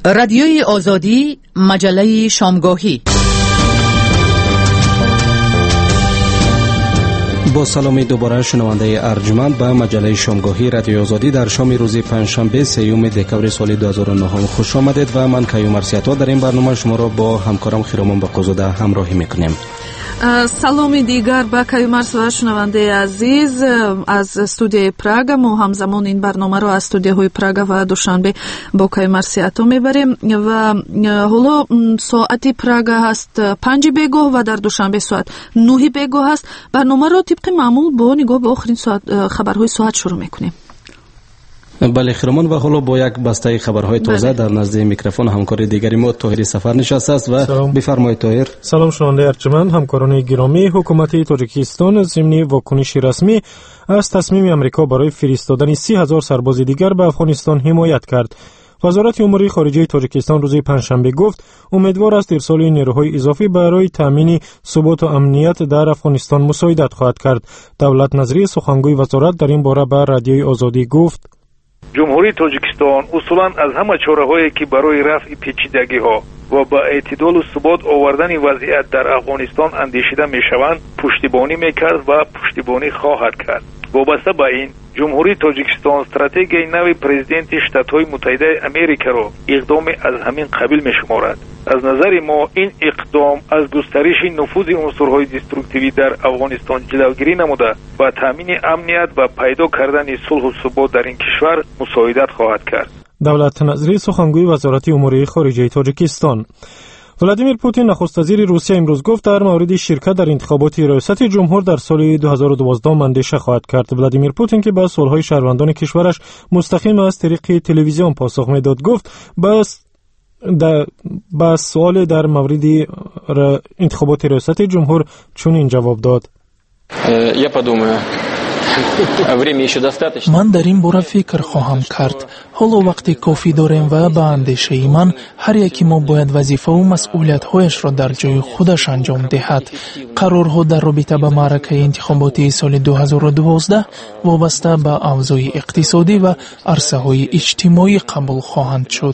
رادیوی آزادی، مجله شامگاهی. با سلامی دوباره شنونده ارجمند به مجله شامگاهی رادیوی آزادی در شام روز پنجشنبه 3 دکبر سال 2009 خوش آمدید و من کیومرث عطا در این برنامه شما را با همکارم خیرامان بقوزاده همراهی میکنیم. саломи дигар ба кайумарс ва шунавандаи азиз аз студияи Прага. мо ҳамзамон ин барномаро аз студияҳои Прага ва Душанбе бо кайумарси Ато мебарем ва ҳоло соати Прага ҳаст 5 бегоҳ ва дар Душанбе соат 9 бегоҳ ҳаст. барномаро тибқи маъмул бо нигоҳ ба охирин хабарҳои соат шурӯъ мекунем. بله خیرامان و حالا با یک بسته خبرهای تازه در نزد میکروفون همکار دیگری ما طاهر سفر نشسته است و بفرمایید طاهر. سلام شنونده ارجمند، همکاران گرامی. حکومت تاجیکستان ضمن واکنشی رسمی از تصمیم آمریکا برای فرستادن 30,000 سرباز دیگر به افغانستان حمایت کرد. وزارت امور خارجه تاجیکستان روز پنجشنبه گفت امیدوار است ارسال نیروهای اضافی برای تامین ثبات و امنیت در افغانستان مساعدت خواهد کرد. دولت نظری سخنگوی وزارت در این باره به رادیوی آزادی گفت جمهوری تاجیکستان اصولاً از همه چاره‌هایی که برای رفع پیچیدگی‌ها و با اعتدال و ثبات آوردن وضعیت در افغانستان اندیشیده می‌شوند پشتیبانی می‌کرد و پشتیبانی خواهد کرد. وابسته به این جمهوری تاجیکستان استراتژی نو پرزیدنت شتات‌های متحده آمریکا را اقدام از همین قبیل می‌شمارد. از نظر ما این اقدام از گسترش نفوذ عنصرهای دسترکتیوی در افغانستان جلوگیری نموده و تامین امنیت و پیدا کردن صلح و ثبات در این کشور مساعدت خواهد کرد. دولت نظری سخنگوی وزارت امور خارجه تاجیکستان. ولادیمیر پوتین نخست وزیر روسیه امروز گفت در مورد شرکت در انتخابات ریاست جمهور در سال 2012 اندیشه خواهد کرد. ولادیمیر پوتین که به سوالهای شهروندان کشورش مستقیم از طریق تلویزیون پاسخ میداد گفت با سوال در مورد انتخابات ریاست جمهور چنین جواب داد: من در این باره فکر خواهم کرد. حالا وقتی کافی داریم و به اندیشه من هر یکی ما باید وظیفه و مسئولیت هایش را در جای خودش انجام دهد. قرارها در رابطه با معرکه انتخاباتی سال 2012 وابسته به اوضاع اقتصادی و عرصه های اجتماعی قبول خواهند شد.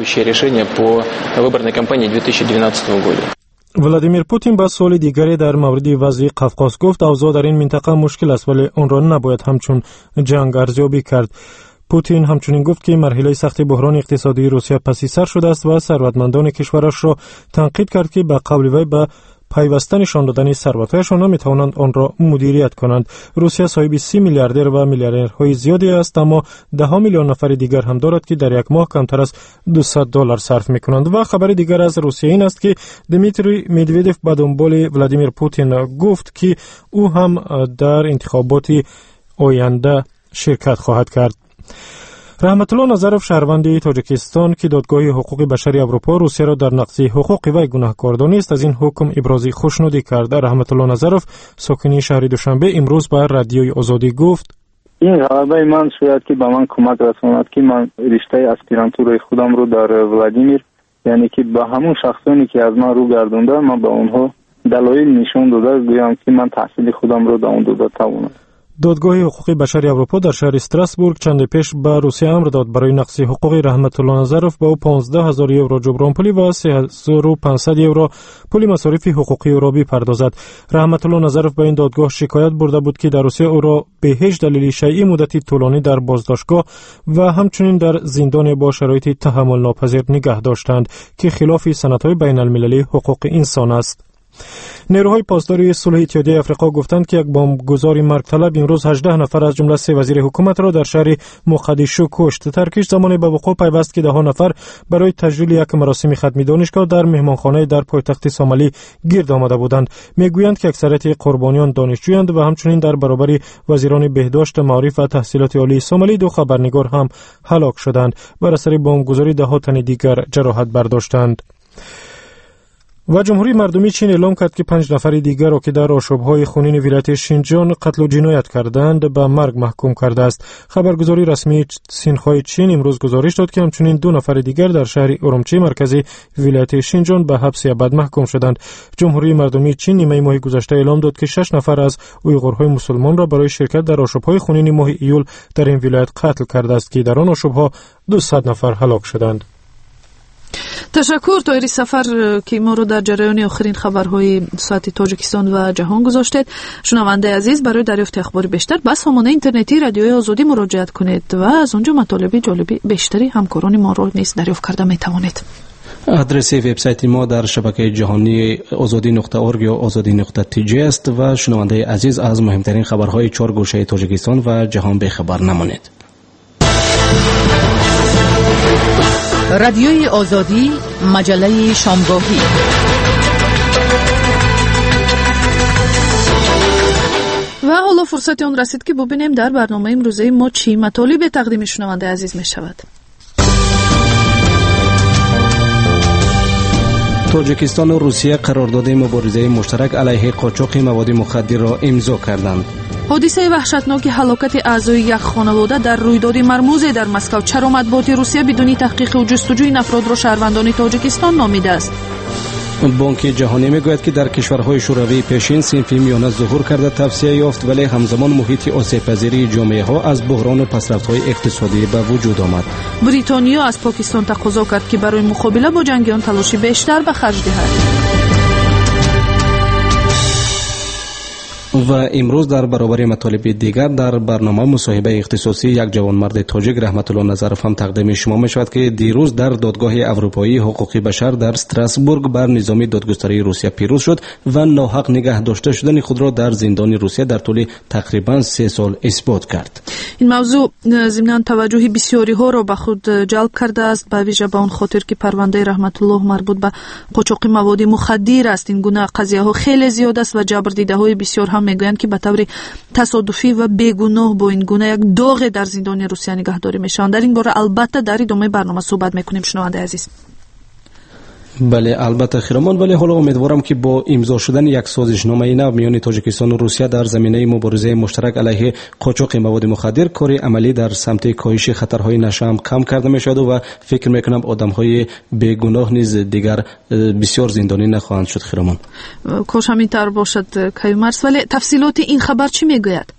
ولادیمیر پوتین با سوال دیگری در مورد وضع قفقاز گفت اوضاع در این منطقه مشکل است ولی آن را نباید همچون جنگ ارزیابی کرد. پوتین همچنین گفت که مرحله سخت بحران اقتصادی روسیه پسی سر شده است و ثروتمندان کشورش را تنقید کرد که به قول وی به پیوستن نشان دادن ثروت‌هایشان نمی‌توانند آن را مدیریت کنند. روسیه صاحب 30 میلیاردر و میلیاردرهای زیادی است، اما 10 میلیون نفر دیگر هم دارد که در یک ماه کمتر از $200 صرف می‌کنند. و خبر دیگر از روسیه این است که دمیتری مدودوف به دنبال ولادیمیر پوتین گفت که او هم در انتخابات آینده شرکت خواهد کرد. رحمت الله نظرов شهروند تاجیکستان که دادگاه حقوق بشری اروپا روسیه را در نقض حقوق وی گناهکار دانست از این حکم ابراز خوشنودی کرد. رحمت الله نظرов ساکن شهر دوشنبه امروز به رادیوی آزادی گفت این غلبه من شاید که به من کمک رساند که من رشته اسپیرانتور خودم رو در ولادیمیر، یعنی که به همون شخصانی که از من رو گردونده من به اونها دلایل نشون داده گویم که من تحصیل خودم رو در اون داده توانم. دادگاه حقوق بشری اروپا در شهر استراسبورگ چند پیش به روسیه امر داد برای نقض حقوق رحمت الله نظرов به او 15,000 یورو جبران پولی و 3,500 یورو پول مصارف حقوقی او را بپردازد. رحمت الله نظرов به این دادگاه شکایت برده بود که در روسیه او را به هیچ دلیل شیعی مدتی طولانی در بازداشتگاه و همچنین در زندان با شرایط تحمل ناپذیر نگه داشتند که خلاف سندهای بین المللی حقوق انسان است. نیروهای پاسداری صلح اتحادیه آفریقا گفتند که یک بمبگذار مرگ طلب امروز 18 نفر از جمله 3 وزیر حکومت را در شهر مقدیشو کشت. ترکیش زمانی به وقوع پیوست که 10 نفر برای تجلیل یک مراسم ختمی دانشگاه در مهمانخانه در پایتخت سومالی گرد آمده بودند. میگویند که اکثریت قربانیان دانشجویند و همچنین در برابر وزیران بهداشت، معارف و تحصیلات عالی سومالی 2 خبرنگار هم هلاک شدند. بر اثر بمبگذاری 10 تن دیگر جراحت برداشتند. و جمهوری مردمی چین اعلام کرد که 5 نفر دیگر را که در آشوب‌های خونین ولایت شینجیان قتل و جنایت کردند به مرگ محکوم کرده است. خبرگزاری رسمی سینخوای چین امروز گزارش داد که همچنین 2 نفر دیگر در شهر اورمچی مرکزی ولایت شینجیان به حبس ابد محکوم شدند. جمهوری مردمی چین نیمه ماه گذشته اعلام داد که 6 نفر از اویغورهای مسلمان را برای شرکت در آشوب‌های خونین ماه ایول در این ولایت قتل کرده است که در آن آشوب‌ها 200 نفر هلاک شدند. تشکر طاهر سفر که ما رو در جریان آخرین خبرهای ساعت تاجیکستان و جهان گذاشتید. شنونده عزیز، برای دریافت اخبار بیشتر به سامانه اینترنتی رادیوی آزادی مراجعه کنید و از اونجا مطالب جالبی بیشتری همکاران ما رو نیز دریافت کرده می توانید. آدرس وبسایت ما در شبکه جهانی azadi.org یا azadi.tj است و شنونده عزیز از مهمترین خبرهای 4 گوشه تاجیکستان و جهان به خبر نمانید. رادیوی آزادی، مجله شامگاهی. و حالا فرصت اون رسید که ببینیم در برنامه امروزه ما چی مطالب تقدیم شنونده عزیز می شود. تاجیکستان و روسیه قرارداد مبارزه مشترک علیه قاچاق مواد مخدر را امضا کردند. حادثه وحشتناک هلاکت اعضای یک خانواده در رویداد مرموز در مسکو چرا مطبوعات روسیه بدون تحقیق و جستجوی این افراد را شهروندان تاجیکستان نامیده است؟ بانک جهانی میگوید که در کشورهای شوروی پیشین صنفی میانه ظهور کرده توسعه یافت، ولی همزمان محیط آسیب‌پذیری جامعه ها از بحران و پسرفت‌های اقتصادی به وجود آمد. بریتانیا از پاکستان تقاضا کرد که برای مقابله با جنگیان تلاشی بیشتر به خرج دهد. و امروز در برابر مطالب دیگر در برنامه مصاحبه اختصاصی یک جوانمرد تاجیک رحمت الله نظرف هم تقدیم شما می شود که دیروز در دادگاه اروپایی حقوق بشر در استراسبورگ بر نظام دادگستری روسیه پیروز شد و ناحق نگه داشته شدن خود را در زندان روسیه در طول تقریبا 3 سال اثبات کرد. این موضوع ضمن توجه بسیاری ها را به خود جلب کرده است، به ویژه به اون خاطر که پرونده رحمت الله مربوط به قاچاق مواد مخدر است. این گونه قضیه ها خیلی زیاد است و جبردیده های بسیار هم میگویند که به طور تصادفی و بیگناه با این گونه یک داغ در زندان روسیه نگهداری میشوند. در این باره البته در ادامه برنامه صحبت میکنیم شنونده عزیز. بله البته خیرمان، ولی حالا امیدوارم که با امضا شدن یک سازشنامه نو میان تاجیکستان و روسیه در زمینه مبارزه مشترک علیه قاچاق مواد مخدر کار عملی در سمت کاهش خطرهای نشه هم کم کرده میشود و فکر میکنم آدمهای بیگناه نیز دیگر بسیار زندانی نخواهند شد. خیرمان کاش همینطور باشد کیومرث، ولی تفصیلات این خبر چی میگوید؟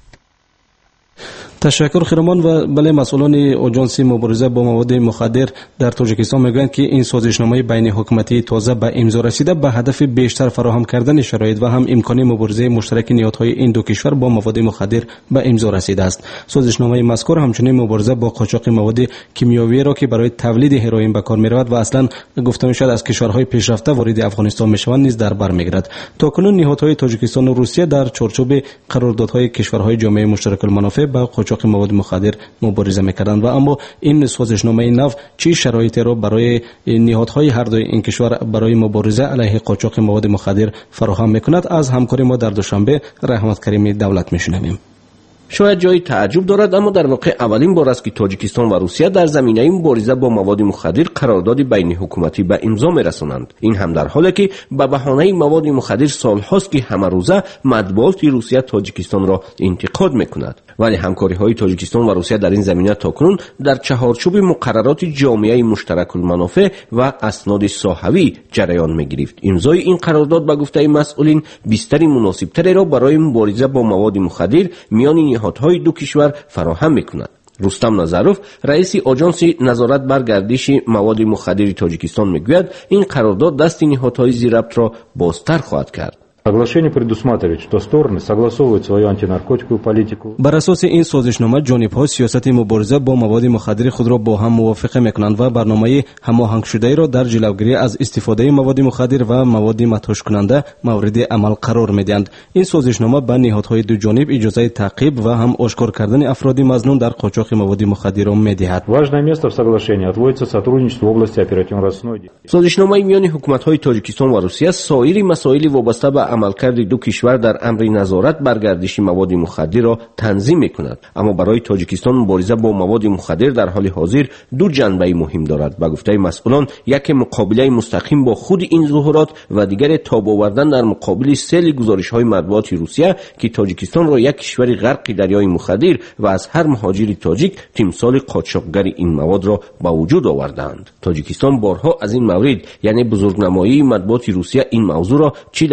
تشکر خیرمان. و بله مسئولان آژانس مبارزه با مواد مخدر در تاجیکستان میگویند که این سازشنامه بین حکومتی تازه به امضا رسیده به هدف بیشتر فراهم کردن شرایط و هم امکان مبارزه مشترک نهادهای این دو کشور با مواد مخدر به امضا رسیده است. سازشنامه مذکور همچنین مبارزه با قاچاق مواد کیمیایی را که برای تولید هروئین به کار می‌رود و اصلا گفته میشد از کشورهای پیشرفته وارد افغانستان میشوند نیز در بر میگیرد. تاکنون نهادهای تاجیکستان و روسیه در چارچوب قراردادهای کشورهای جامعه مشترک المنافع با قاچاق مواد مخدر مبارزه می‌کردند و اما این سازشنامه نو چه شرایطی را برای نهادهای هر دو این کشور برای مبارزه علیه قاچاق مواد مخدر فراهم می‌کند؟ از همکار ما در دوشنبه رحمت کریمی دولت می‌شنویم. شاید جای تعجب دارد، اما در واقع اولین بار است که تاجیکستان و روسیه در زمینه مبارزه با مواد مخدر قرارداد بین حکومتی به امضا می‌رسانند. این هم در حالی که به بهانه مواد مخدر سال‌هاست که همه روزه مطبوعات روسیه تاجیکستان را انتقاد می‌کند، ولی همکاری‌های تاجیکستان و روسیه در این زمینه تاکنون در چهارچوب مقررات جامعه مشترک المنافع و اسناد ساحوی جریان می‌گرفت. امضای این قرارداد به گفته مسئولین بستر مناسب‌تری را برای مبارزه با مواد مخدر میان نهادهای دو کشور فراهم می‌کند. رستم نظروف رئیس آژانس نظارت بر گردش مواد مخدر تاجیکستان میگوید این قرارداد دست نهادهای ذی‌ربط را بازتر خواهد کرد. Соглашение предусматривает, что стороны согласовывают свою антинаркотиковую политику. بر اساس این سازشنامه جانب‌ها سیاست مبارزه با مواد مخدر خود را با هم موافقه می‌کنند و برنامه هماهنگ شده را در جلوگیری از استفاده مواد مخدر و مواد مدهوش کننده مورد عمل قرار می‌دهند. این سازشنامه به نهادهای دو جانب اجازه تعقیب و هم آشکار کردن افراد مظنون در قاچاق مواد مخدر را می‌دهد. Важное место в соглашении отводится сотрудничеству в области оперативно-розыскной деятельности. سازشنامه میان حکومت‌های تاجیکستان و روسیه سایر مسائل وابسته به عملکرد دو کشور در امر نظارت بر گردش مواد مخدر را تنظیم می‌کند. اما برای تاجیکستان مبارزه با مواد مخدر در حال حاضر دو جنبه مهم دارد. به گفته مسئولان، یک مقابله مستقیم با خود این ظهورات و دیگر تاب آوردن در مقابل سیل گزارش‌های مطبوعات روسیه که تاجیکستان را یک کشور غرق دریای مخدر و از هر مهاجر تاجیک تمثال قاچاقگر این مواد را به وجود آوردند. تاجیکستان بارها از این مورد یعنی بزرگنمایی مطبوعات روسیه این موضوع را چه در سطح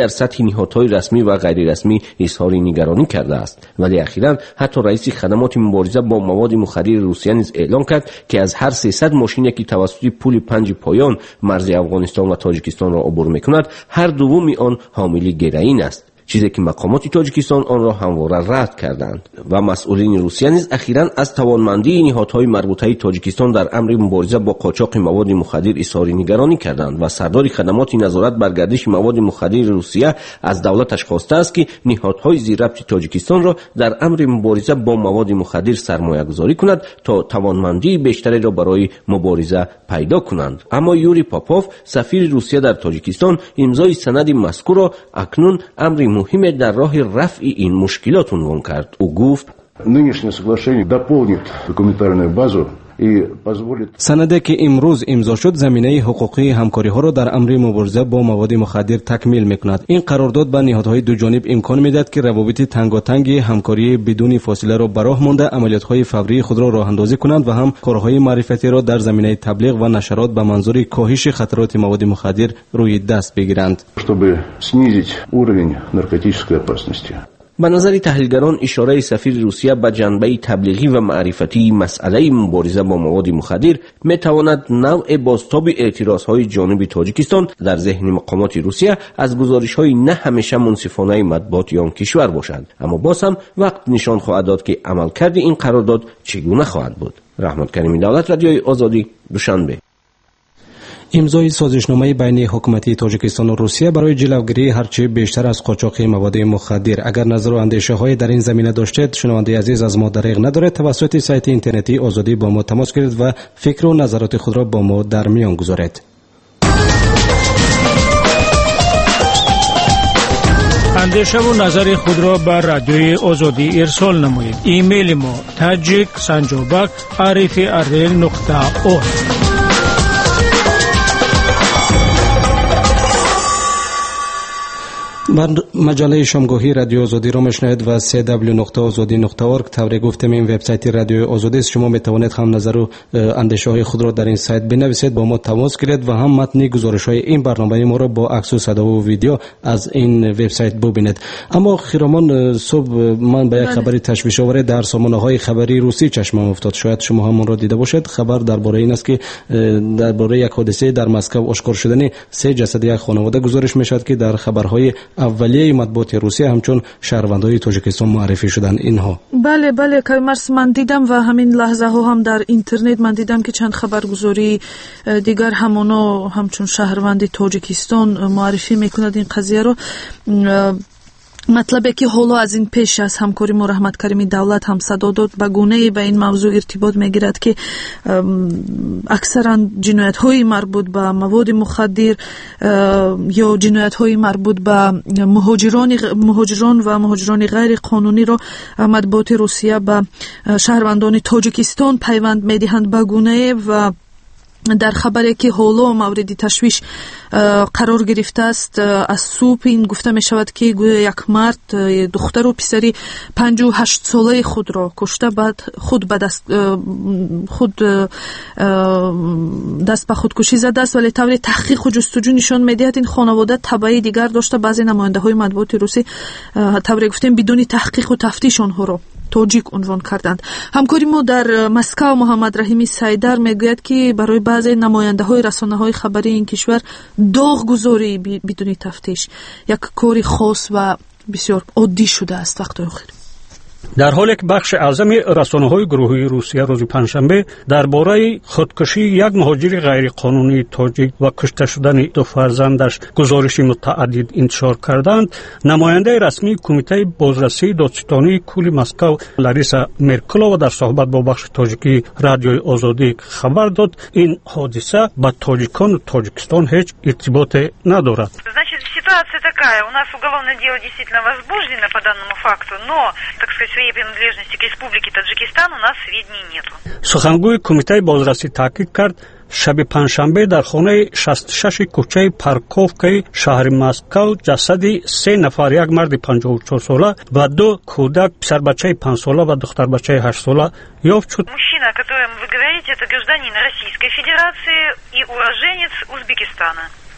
نهادهای رسمی و غیر رسمی اظهار نگرانی کرده است، ولی اخیراً حتی رئیس خدمات مبارزه با مواد مخدر روسیه نیز اعلام کرد که از هر 300 ماشینی که توسط پل 5 پایان مرز افغانستان و تاجیکستان را عبور می‌کند، هر دومی آن حامل گرائین است، چیزی که مقامات تاجیکستان آن را همواره رد کردند. و مسئولین روسیه نیز اخیراً از توانمندی نهادهای مربوطه تاجیکستان در امر مبارزه با قاچاق مواد مخدر اظهار نگرانی کردند و سردار خدمات نظارت بر گردش مواد مخدر روسیه از دولتش خواسته است که نهادهای زیرربط تاجیکستان را در امر مبارزه با مواد مخدر سرمایه‌گذاری کند تا توانمندی بیشتری را برای مبارزه پیدا کنند. اما یوری پاپوف، سفیر روسیه در تاجیکستان، امضای سند مذکور را اکنون امر مهم در راه رفع این مشکلات عنوان کرد. او گفت нынешнее соглашение дополнит документальную базу и позволит سندی که امروز امضا شد زمینه حقوقی همکاری ها را در امر مبارزه با مواد مخدر تکمیل میکند. این قرارداد به نهادهای دو جانب امکان میدهد که روابط تنگاتنگ همکاری بدون فاصله را به راه مانده عملیات های فوری خود را راه اندازی کنند و هم کارهای معرفتی را در زمینه تبلیغ و نشرات به منظور کاهش خطرات مواد مخدر روی دست بگیرند. чтобы снизить уровень наркотической опасности. به نظر تحلیلگران اشاره سفیر روسیه به جنبه تبلیغی و معرفتی مسئله مبارزه با مواد مخدر می تواند نوع بازتاب اعتراضهای جانب تاجیکستان در ذهن مقامات روسیه از گزارش‌های نه همیشه منصفانه مطبوعات آن کشور باشد، اما باز هم وقت نشان خواهد داد که عملکرد این قرارداد چگونه خواهد بود. رحمت کریمی دولت، رادیوی آزادی، دوشنبه. امضای سازشنامه بین حکومت تاجیکستان و روسیه برای جلوگیری هرچه بیشتر از قاچاق مواد مخدر. اگر نظر و اندیشه های در این زمینه داشتید، شنونده عزیز، از ما دریغ ندارید توسط سایت اینترنتی آزادی با ما تماس گیرید و فکر و نظرات خود را با ما در میان گذارید. اندیشه و نظر خود را بر رادیوی آزادی ارسال نمایید. ایمیل ما tajiksanjobak@rfi.org. مجله شامگاهی رادیو آزادی را میشنوید و www.azadi.org. طوری گفتم این وبسایت رادیو آزادی است. شما می توانید هم نظر و اندیشه های خود را در این سایت بنویسید، با ما تماس گیرید و هم متن گزارش های این برنامه ما را با عکس و صدا و ویدیو از این وبسایت ببینید. اما خیرامان، صبح من به یک خبری تشویش آور در سامانه های خبری روسی چشمم افتاد. شاید شما هم را دیده باشید. خبر درباره این است که درباره یک حادثه در مسکو آشکار شدن 3 جسد یک خانواده گزارش میشد که در خبرهای اولیه مطبوعات روسیه همچون شهروندان تاجیکستان معرفی شدن اینها. بله کایمرس، من دیدم و همین لحظه ها هم در اینترنت من دیدم که چند خبرگزاری دیگر همونا همچون شهروند تاجیکستان معرفی میکند این قضیه رو. مطلبی که حالا از این پیش از همکاری ما رحمت کریمی دولت هم صدا داد به گونه‌ای به این موضوع ارتباط میگیرد که اکثرا جنایت‌های مربوط به مواد مخدر یا جنایت‌های مربوط به مهاجران و مهاجران غیر قانونی را مطبوعات روسیه به شهروندان تاجیکستان پیوند میدهند به گونه‌ای و در خبری که حالا مورد تشویش قرار گرفته است از صبح این گفته می شود که یک مرد دختر و پسری 58 ساله خود را کشته، بعد خود دست به خودکشی زده است، ولی طور تحقیق و جستجو نشان می‌دهد این خانواده تبعی دیگر داشته. بعضی نماینده های مطبوعات روسی طور گفتیم بدون تحقیق و تفتیش آنها را تاجیک عنوان کردند. همکاری ما در مسکو محمد رحیمی سیدر میگوید که برای بعضی نماینده های رسانه های خبری این کشور داغ گذاری بدون تفتیش یک کاری خاص و بسیار عادی شده است. وقت آخر در حالی که بخش اعظم رسانه‌های گروهی روسیه روز پنجشنبه درباره خودکشی یک مهاجر غیر قانونی تاجیک و کشته شدن 2 فرزندش گزارش متعدد انتشار کردند، نماینده رسمی کمیته بازرسی دادستانی کل مسکو لاریسا مرکلووا در صحبت با بخش تاجیکی رادیوی آزادی خبر داد این حادثه با تاجیکان و تاجیکستان هیچ ارتباط ندارد. Ситуация такая, у нас уголовное дело действительно возбуждено по данному факту, но, так сказать, своей принадлежности к республике Таджикистан у нас сведений нету. سخنگوی کمیته بازرسی تاکید کرد شب پنجشنبه در خانه 66 کوچه پارکوفکای شهر مسکو جسد 3 نفر، یک مرد 54 ساله و 2 کودک، پسر بچه 5 ساله و دختر بچه 8 ساله یافت شد. Мужчина, о котором вы говорите, это гражданин Российской Федерации и уроженец Узбекистана.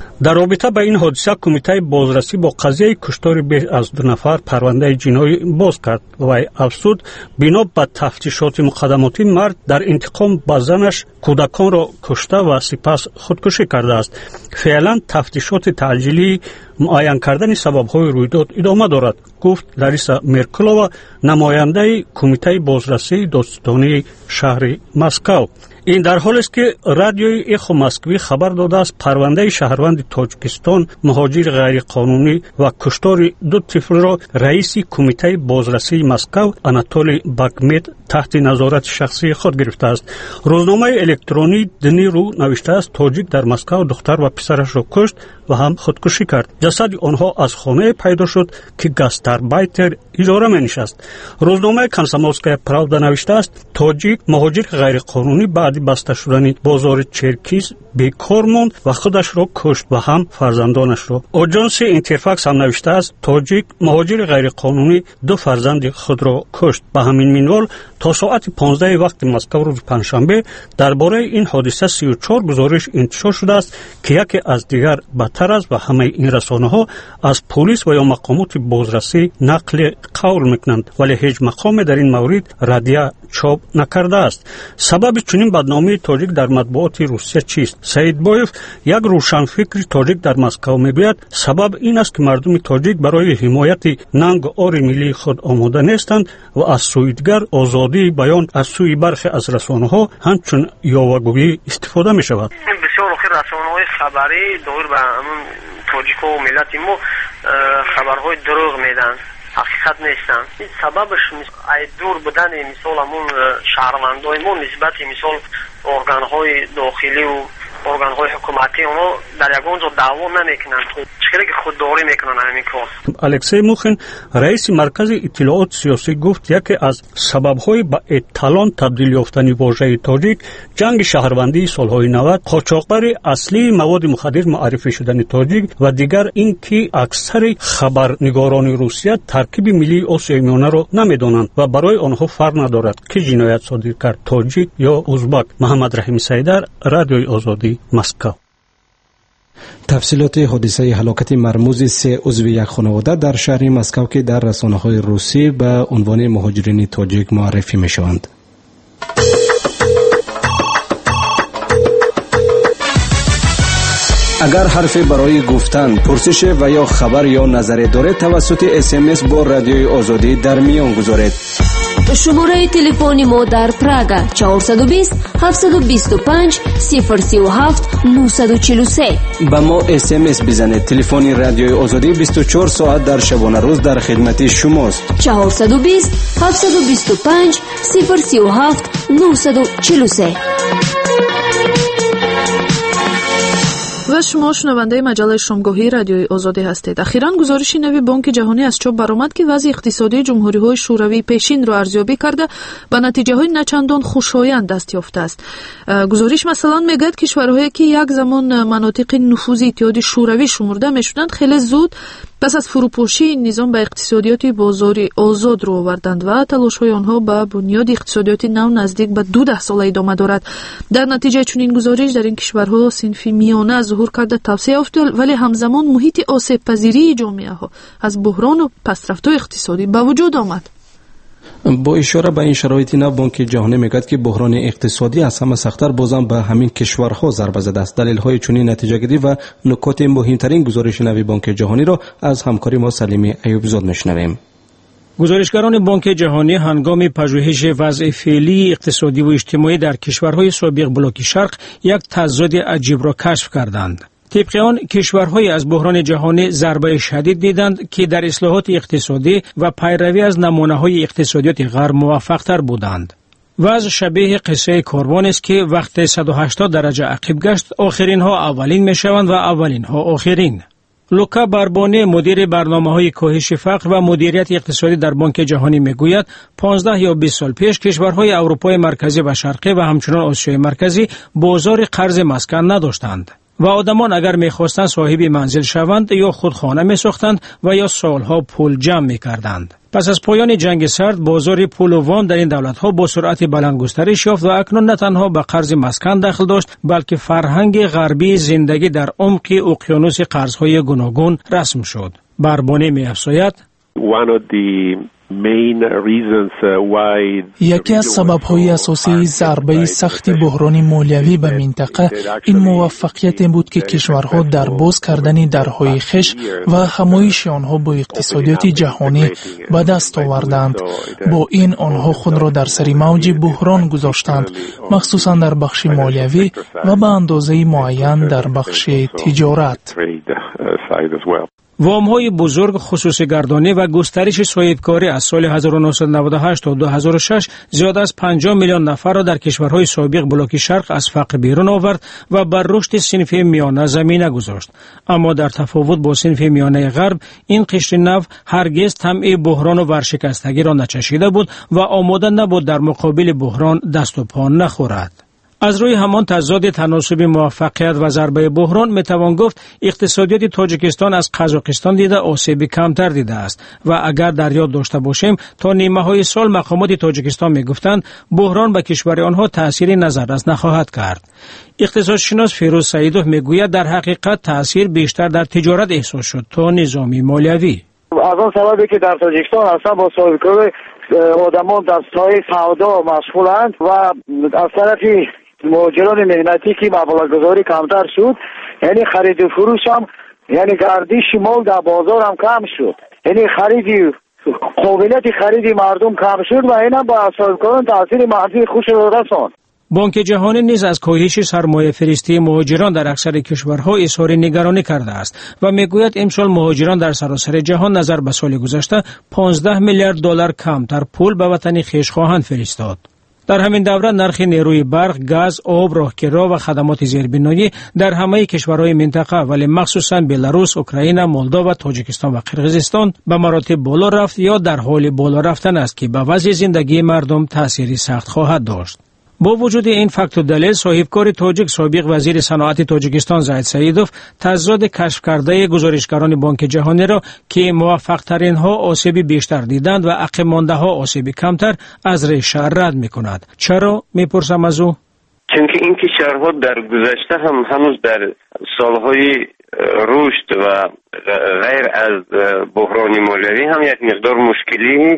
در رابطه با این حادثه کمیته بازرسی با قضیه کشتار بیش از 2 نفر پرونده جنایی باز کرد و افزود بنا به تفتیشات مقدماتی مرد در انتقام به زنش کودکان را کشته و سپس خودکشی کرده است. فعلا تفتیشات تعجیلی معین کردن سبب‌های رویداد ادامه دارد، گفت لاریسا مرکلووا، نماینده کمیته بازرسی دادستانی شهر مسکو. این در حالی است که رادیوی اخو مسکوی خبر داده است پرونده شهروند تاجیکستان مهاجر غیرقانونی و کشتار 2 طفل را رئیس کمیته بازرسی مسکو آناتولی باگمت تحت نظارت شخصی خود گرفته است. روزنامه الکترونی دنیرو نوشته است تاجیک در مسکو دختر و پسرش را کشت و هم خودکشی کرد. جسد آنها از خانه پیدا شد که گاستاربایتر اجاره می نشست. روزنامه کانسامولسکایا پراودا نوشته است تاجیک مهاجر غیرقانونی بعد بسته شدن بازار چرکیز بیکار ماند و خودش را کشت و هم فرزندانش را. آژانس اینترفاکس هم نوشته است تاجیک مهاجر غیرقانونی 2 فرزند خود را کشت. به همین منوال تا ساعت 15 وقت مسکو روز پنجشنبه درباره این حادثه 34 گزارش انتشار شده است که یکی از دیگر بدتر است و همه این رسانه‌ها از پلیس و یا مقامات بازرسی نقل قول میکنند، ولی هیچ مقام در این مورد ردیه چاپ نکرده است. سبب چنین بدنامی تاجیک در مطبوعات روسیه چیست؟ سعید بایف، یک روشنفکر تاجیک در مسکو میگوید سبب این است که مردم تاجیک برای حمایت ننگ و آر ملی خود آماده نیستند و از سوی دیگر آزادی بیان از سوی برخی از رسانه‌ها همچون یاوه‌گویی استفاده می شود. بسیار آخر رسانه‌های خبری دور به همون تاجیک و ملت ما خبرهای دروغ میدن، حقیقت نیستن. این سببش دور بودن مثال همون شهروندای ما نسبت مثال ارگانهای داخلی و ارگانهای حکومتی اونو در یگان جا دعوا نمیکنن، چکره که خودداری میکنن همین کار. الکسی موخین رئیس مرکز اطلاعات سیاسی گفت یکی از سببهای به اتالان تبدیل یافتن واژه تاجیک جنگ شهروندی سالهای 90، قاچاقبری اصلی مواد مخدر معرفی شدن تاجیک و دیگر این که اکثر خبرنگاران روسیه ترکیب ملی آسیای میانه را نمیدانند و برای آنها فرق ندارد که جنایت صادر کرد تاجیک یا ازبک. محمد رحیم سیدر، رادیوی آزادی، مسکو. تفصیلات حادثه هلاکت مرموز 3 عضو یک خانواده در شهر مسکو که در رسانه‌های روسی به عنوان مهاجرین تاجیک معرفی می‌شوند. اگر حرفی برای گفتن، پرسش و یا خبر یا نظری دارید توسط SMS با رادیوی آزادی در میان گذارید. شماره تلفن ما در پراگ 420 725 037 943. با ما SMS بزنید. تلفن رادیوی آزادی 24 ساعت در شبانه روز در خدمت شماست. 420 725 037 943. و شما شنونده مجله شامگاهی رادیوی آزادی هستید. اخیراً گزارشی نوی بانک جهانی از چاپ برآمد که وضع اقتصادی جمهوری‌های شوروی پیشین را ارزیابی کرده به نتیجه‌های نچندان خوشایند دست یافته است. گزارش مثلا میگوید کشورهایی که یک زمان مناطق نفوذی اتحاد شوروی شمرده میشدند خیلی زود پس از فروپاشی این نظام به اقتصادیات بازاری آزاد رو آوردند و تلاش‌های آنها به بنیاد اقتصادیات نو نزدیک به 12 سال ادامه دارد. در نتیجه چنین گزارش در این کشورها صنف میانه ظهور کرده توسعه یافت، ولی همزمان محیط آسیب پذیری جامعه‌ها از بحران و پسرفتی اقتصادی به وجود آمد. با اشاره به این شرایط نو بانک جهانی میگوید که بحران اقتصادی از همه سخت‌تر بازم به همین کشورها ضربه زده است. دلایل چنین نتیجه گیری و نکات مهمترین گزارش نو بانک جهانی را از همکاری ما سلیم ایوبزاد میشنویم. گزارشگران بانک جهانی هنگام پژوهش وضع فعلی اقتصادی و اجتماعی در کشورهای سابق بلوک شرق یک تضاد عجیب را کشف کردند. طبق آن کشورهای از بحران جهانی ضربه شدید دیدند که در اصلاحات اقتصادی و پیروی از نمونه‌های اقتصادیات غرب موفق‌تر بودند. وضع شبیه قصه کاروان است که وقت 180 درجه عقب گشت آخرین ها اولین میشوند و اولین ها آخرین. لوکا بربانی مدیر برنامه‌های کاهش فقر و مدیریت اقتصادی در بانک جهانی میگوید 15 یا 20 سال پیش کشورهای اروپای مرکزی و شرقی و همچنین آسیای مرکزی بازار قرض مسکن نداشتند. و آدمان اگر می‌خواستند صاحب منزل شوند یا خود خانه می‌ساختند و یا سالها پول جمع می‌کردند. پس از پایان جنگ سرد بازار پول و وام در این دولت‌ها با سرعت بلند گسترش یافت و اکنون نه تنها به قرض مسکن دخل داشت بلکه فرهنگ غربی زندگی در عمق اقیانوس قرض‌های گوناگون رسم شد. بربانی می‌افزاید یکی از سبب‌های اساسی ضربه سخت بحران مالیوی به منطقه این موفقیت بود که کشورها در باز کردن درهای خش و همایش آنها با اقتصادیات جهانی به دست آوردند. با این آنها خود را در سر موج بحران گذاشتند، مخصوصا در بخش مالیوی و به اندازه معین در بخش تجارت. وام‌های بزرگ خصوصی گردانی و گسترش صاحبکاری از سال 1998 تا 2006 زیاد از 50 میلیون نفر را در کشورهای سابق بلوک شرق از فقر بیرون آورد و بر رشد صنف میانه زمینه گذاشت. اما در تفاوت با صنف میانه غرب، این قشر نو هرگز طمع بحران و ورشکستگی را نچشیده بود و آماده نبود در مقابل بحران دست و پا نخورد. از روی همان تضاد تناسب موفقیت و ضربه بحران میتوان گفت اقتصادیات تاجیکستان از قزاقستان دیده آسیب کمتر دیده است و اگر در یاد داشته باشیم تا نیمه های سال مقامات تاجیکستان میگفتند بحران به کشور آنها تأثیری نظررس نخواهد کرد. اقتصادشناس فیروز سعیدوف میگوید در حقیقت تأثیر بیشتر در تجارت احساس شد تا نظامی مالیوی. از آن سببی که در تاجیکستان اصلا با صاحبکاری آدمان در سای سودا مشغولند و از طرفی مهاجران مهنتی که مبلغ‌گذاری کمتر شد، یعنی خرید و فروش هم، یعنی گردش مال در بازار هم کم شد، یعنی قابلیت خرید مردم کم شد و این هم با صاحبکاران تاثیر منفی خوش را رساند. بانک جهانی نیز از کاهش سرمایه فرستی مهاجران در اکثر کشورها اظهار نگرانی کرده است و میگوید امسال مهاجران در سراسر جهان نظر به سال گذشته 15 میلیارد دلار کمتر پول به وطن خویش خواهند فرستاد. در همین دوره نرخ نیروی برق، گاز، آب، راهکرها و خدمات زیربنایی در همه کشورهای منطقه ولی مخصوصا بلاروس، اوکراین، مولداوا، تاجیکستان و قرقیزستان به مراتب بالا رفت یا در حال بالا رفتن است که به وضع زندگی مردم تأثیری سخت خواهد داشت. با وجود این فکت و دلیل، صاحبکار تاجیک سابق وزیر صنعت تاجیکستان زاید سعیدوف تضاد کشف کرده گزارشگران بانک جهانی را که موفق ترین ها آسیب بیشتر دیدند و عقب مانده ها آسیب کمتر از ریشه رد می‌کند. چرا میپرسم از او؟ چون که این کشورها در گذشته هم هنوز در سالهای رشد و غیر از بحران مالیوی هم یک مقدار مشکلی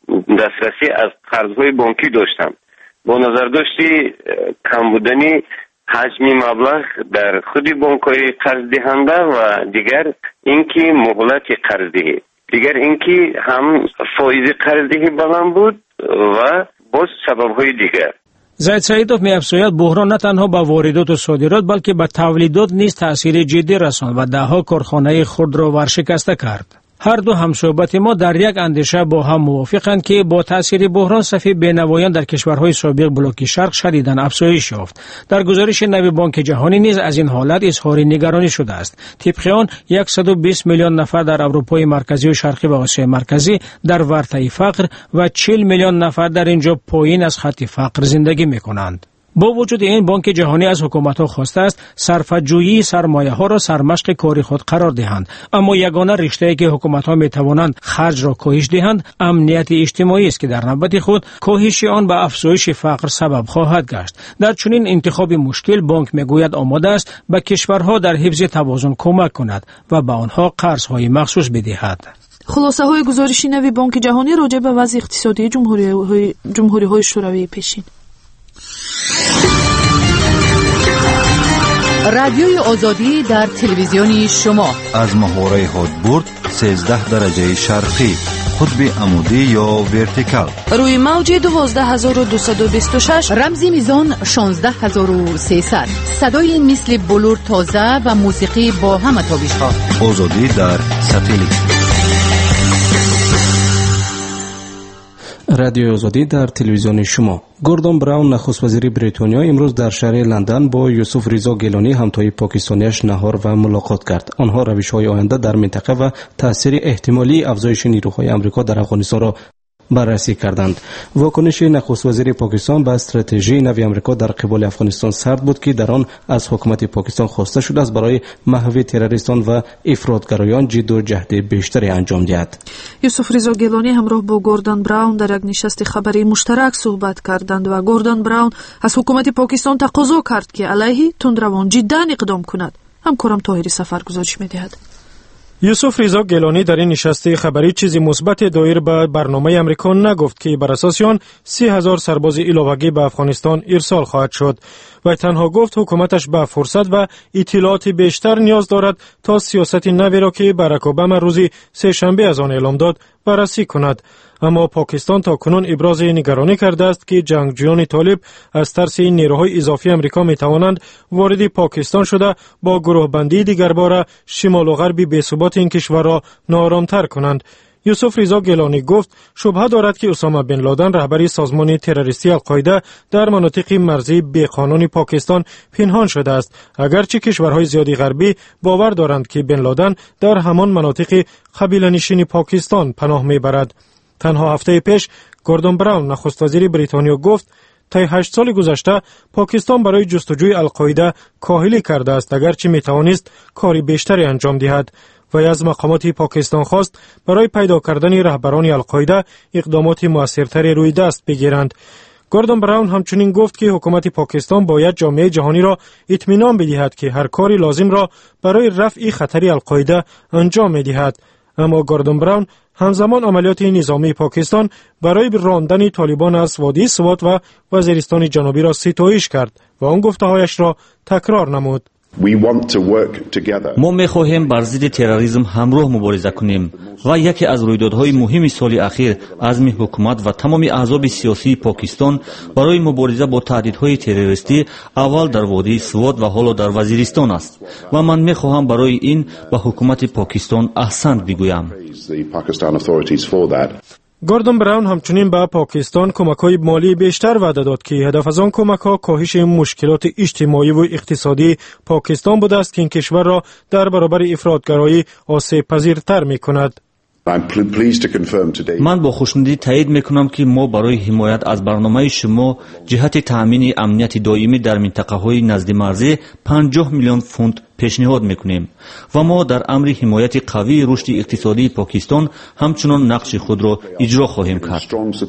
دسترسی از قرض‌های بانکی داشتند. با نظر داشتی کم بودنی حجم مبلغ در خود بانک‌های قرض دهنده و دیگر اینکه مهلت قرضدهی، دیگر اینکه هم فایز قرضدهی بلند بود و باز سبب‌های دیگر. زاید سعیدوف می‌افزاید بحران نه تنها به واردات و صادرات بلکه به تولیدات نیز تأثیر جدی رساند و ده‌ها کارخانه خرد را ورشکسته کرد. هر دو همصحبت ما در یک اندیشه با هم موافقند که با تأثیر بحران صف بینوایان در کشورهای سابق بلوک شرق شدیداً افزایش یافت. در گزارش نو بانک جهانی نیز از این حالت اظهار نگرانی شده است. طبق آن 120 میلیون نفر در اروپای مرکزی و شرقی و آسیای مرکزی در ورطه فقر و 40 میلیون نفر در اینجا پایین از خط فقر زندگی می‌کنند. با وجود این بانک جهانی از حکومت‌ها خواسته است صرفه‌جویی سرمایه‌ها را سرمشق کار خود قرار دهند، اما یگانه رشته‌ای که حکومت‌ها می‌توانند خرج را کاهش دهند امنیت اجتماعی است که در نوبت خود کاهش آن به افزایش فقر سبب خواهد گشت. در چنین انتخاب مشکل بانک می‌گوید آماده است به کشورها در حفظ توازن کمک کند و به آنها قرض‌های مخصوص بدهد. خلاصه‌های گزارش نو بانک جهانی راجع به وضع اقتصادی جمهوری‌های شوروی پیشین. رادیوی آزادی در تلویزیون شما از محوره هادبورد 13 درجه شرقی، قطب عمودی یا ورتیکال، روی موج 12226، رمزی میزان 16300، صدای مثل بلور تازه و موسیقی با همه تابش‌ها. آزادی در ساتلیت. رادیو آزادی در تلویزیون شما. گوردون براون نخست وزیر بریتانیا امروز در شهر لندن با یوسف رضا گیلانی همتای پاکستانیش نهار و ملاقات کرد. آنها روش‌های آینده در منطقه و تأثیر احتمالی افزایش نیروهای آمریکا در افغانستان را بررسی کردند. واکنش نخست وزیر پاکستان به استراتژی نوی آمریکا در قبال افغانستان سرد بود که در آن از حکومت پاکستان خواسته شده است برای محو تروریستان و افراطگرایان جدوجهد بیشتری انجام دهد. یوسف رضا گیلانی همراه با گوردن براون در یک نشست خبری مشترک صحبت کردند و گوردن براون از حکومت پاکستان تقاضا کرد که علیه تندروان جدا اقدام کند. همکارم طاهری سفر گزارش می‌دهد. یوسف رضا گیلانی در این نشست خبری چیزی مثبت دایر به برنامه امریکا نگفت که بر اساس آن 30,000 سرباز علاوه‌ای به افغانستان ارسال خواهد شد و تنها گفت حکومتش به فرصت و اطلاعات بیشتر نیاز دارد تا سیاست نوی را که باراک اوباما روز سه‌شنبه از آن اعلام داد بررسی کند. اما پاکستان تا کنون ابراز نگرانی کرده است که جنگجویان طالب از ترس نیروهای اضافی امریکا می توانند وارد پاکستان شده با گروه بندی دیگرباره شمال و غرب بی‌ثبات این کشور را ناآرام‌تر کنند. یوسف رضا گیلانی گفت شبهه دارد که اسامه بن لادن رهبر سازمان تروریستی القاعده در مناطق مرزی بی‌قانونی پاکستان پنهان شده است، اگرچه کشورهای زیادی غربی باور دارند که بن لادن در همان مناطق قبیله‌نشین پاکستان پناه میبرد. تنها هفته پیش گوردن براون نخست وزیر بریتانیا گفت طی 8 سال گذشته پاکستان برای جستجوی القاعده کاهلی کرده است، اگرچه می توانست کاری بیشتری انجام دهد و از مقامات پاکستان خواست برای پیدا کردن رهبران القاعده اقدامات موثرتری روی دست بگیرند. گوردن براون همچنین گفت که حکومت پاکستان باید جامعه جهانی را اطمینان بدهد که هر کاری لازم را برای رفع خطر القاعده انجام می‌دهد. اما گوردن براون همزمان عملیات نظامی پاکستان برای راندن طالبان از وادی سوات و وزیرستان جنوبی را ستایش کرد و آن گفته‌هایش را تکرار نمود. ما می‌خواهیم بر ضد تروریسم همراه مبارزه کنیم و یکی از رویدادهای مهم سال اخیر عزم حکومت و تمام احزاب سیاسی پاکستان برای مبارزه با تهدیدهای تروریستی اول در وادی سوات و حالا در وزیرستان است و من می‌خواهم برای این به حکومت پاکستان احسنت بگویم. گوردن براون همچنین به پاکستان کمک‌های مالی بیشتر وعده داد که هدف از آن کمک‌ها کاهش مشکلات اجتماعی و اقتصادی پاکستان بوده است که این کشور را در برابر افراطگرایی آسیب پذیرتر می‌کند. من با خوشنودی تایید میکنم که ما برای حمایت از برنامه شما جهت تأمین امنیت دائمی در منطقه‌های نزد مرزی 50 میلیون فونت پیشنهاد میکنیم و ما در امر حمایت قوی رشد اقتصادی پاکستان همچنان نقش خود را اجرا خواهیم کرد.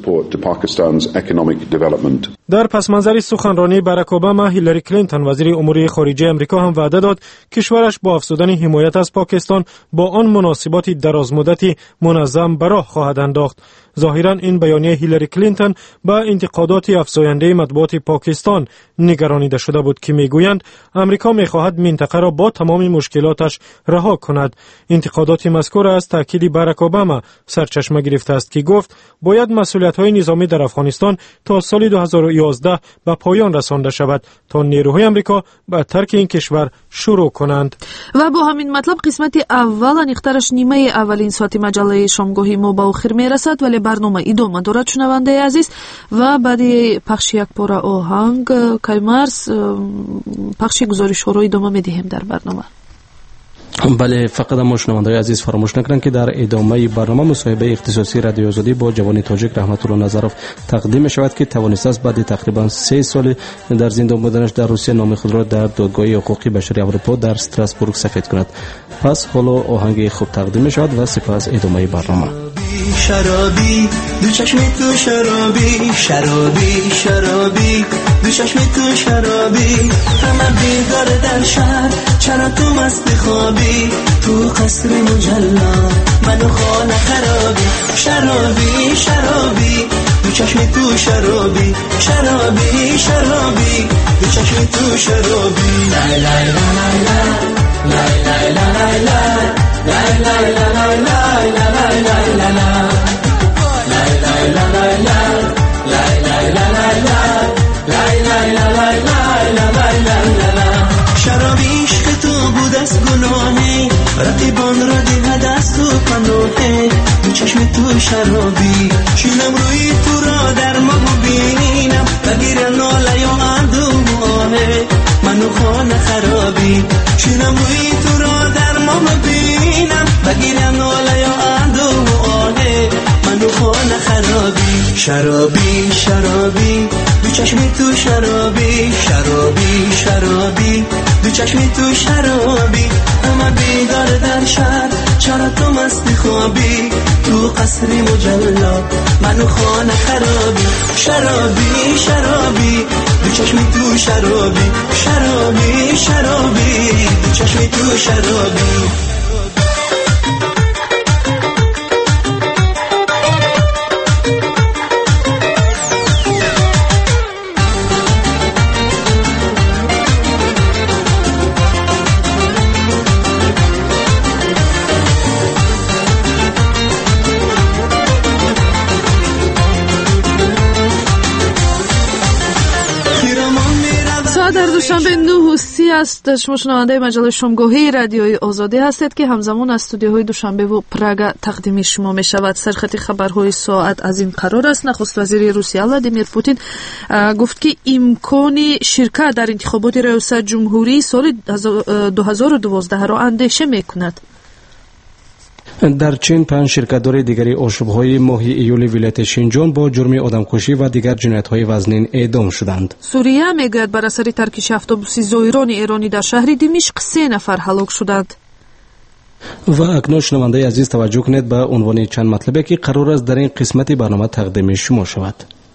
در پس منظر سخنرانی باراک اوباما، هیلاری کلینتون وزیر امور خارجه آمریکا هم وعده داد کشورش با افزودن حمایت از پاکستان با آن مناسبات درازمدتی منظم به راه خواهد انداخت. ظاهرا این بیانیه هیلاری کلینتون با انتقادات افزاینده مطبوعات پاکستان نگرانیده شده بود که میگویند آمریکا میخواهد منطقه را با تمام مشکلاتش رها کند. انتقادات مذکور از تاکید باراک اوباما سرچشمه گرفته است که گفت باید مسئولیت‌های نظامی در افغانستان تا سال 2011 به پایان رسانده شود تا نیروهای آمریکا به ترک این کشور شروع کنند. و با همین مطلب قسمت اول انیخترش نیمه اولین ساعت مجله شامگاهی ما به آخر میرسد، ولی برنامه ادامه دارد شنونده عزیز و بعد پخش یک پاره آهنگ کایمارس پخش گزارش ها رو ادامه میدهیم در برنامه. بله، فقط ما شنوندگان عزیز فراموش نکنند که در ادامه برنامه مصاحبه اختصاصی رادیو آزادی با جوان تاجیک رحمت الله نظرов تقدیم شود که توانسته است بعد تقریبا 3 سال در زندان بودنش در روسیه نام خود را در دادگاه حقوقی بشری اروپا در استراسبورگ سفید کند. پس حالا آهنگ خوب تقدیم شود و سپس ادامه برنامه. شرابی دو چشم تو شرابی شرابی شرابی دو چشم تو شرابی همه بیدار در شهر چرا تو مست خوابی تو قصر مجلا منو خانه خرابی شرابی شرابی دو چشم تو شرابی شرابی شرابی دو چشم تو شرابی لای لای لای لای لای لای لای لای لای لای لای لای لای شرابی عشق تو بود از گناهی رقیبان را دیده دست و پناهه دو چشم تو شرابی چینم روی تو را در ماه بینم بگیر ناله یا عدو آهه منو خانه خرابی چینم روی تو را در ماه بینم بگیر ناله یا عدو آهه منو خانه خرابی شرابی شرابی دو چشمی تو شرابی شرابی شرابی دو چشمی تو شرابی همه بیدار در شهر چرا تو مستی خوابی تو قصری مجلا منو خانه خرابی شرابی شرابی دو چشمی تو شرابی شرابی شرابی دو چشمی تو شرابی در دوشنبه 9 است. شما شنونده مجله شامگاهی رادیوی آزادی هستید که همزمان از استودیوهای دوشنبه و پراگ تقدیم شما می شود. سرخط خبرهای ساعت از این قرار است. نخست وزیر روسیه ولادیمیر پوتین گفت که امکان شرکت در انتخابات ریاست جمهوری سال 2012 را اندیشه می کند. در چین 5 شرکت‌دار دیگری آشوب‌های ماه ایول ولایت شینجان با جرم آدمکشی و دیگر جنایت‌های وزنین اعدام شدند. سوریه میگوید بر اثر ترکش اتوبوس زایران ایرانی در شهر دمشق 3 نفر هلاک شدند. و اکنون شنونده عزیز توجه کنید به عنوان چند مطلبی که قرار است در این قسمت برنامه تقدیم شما شود.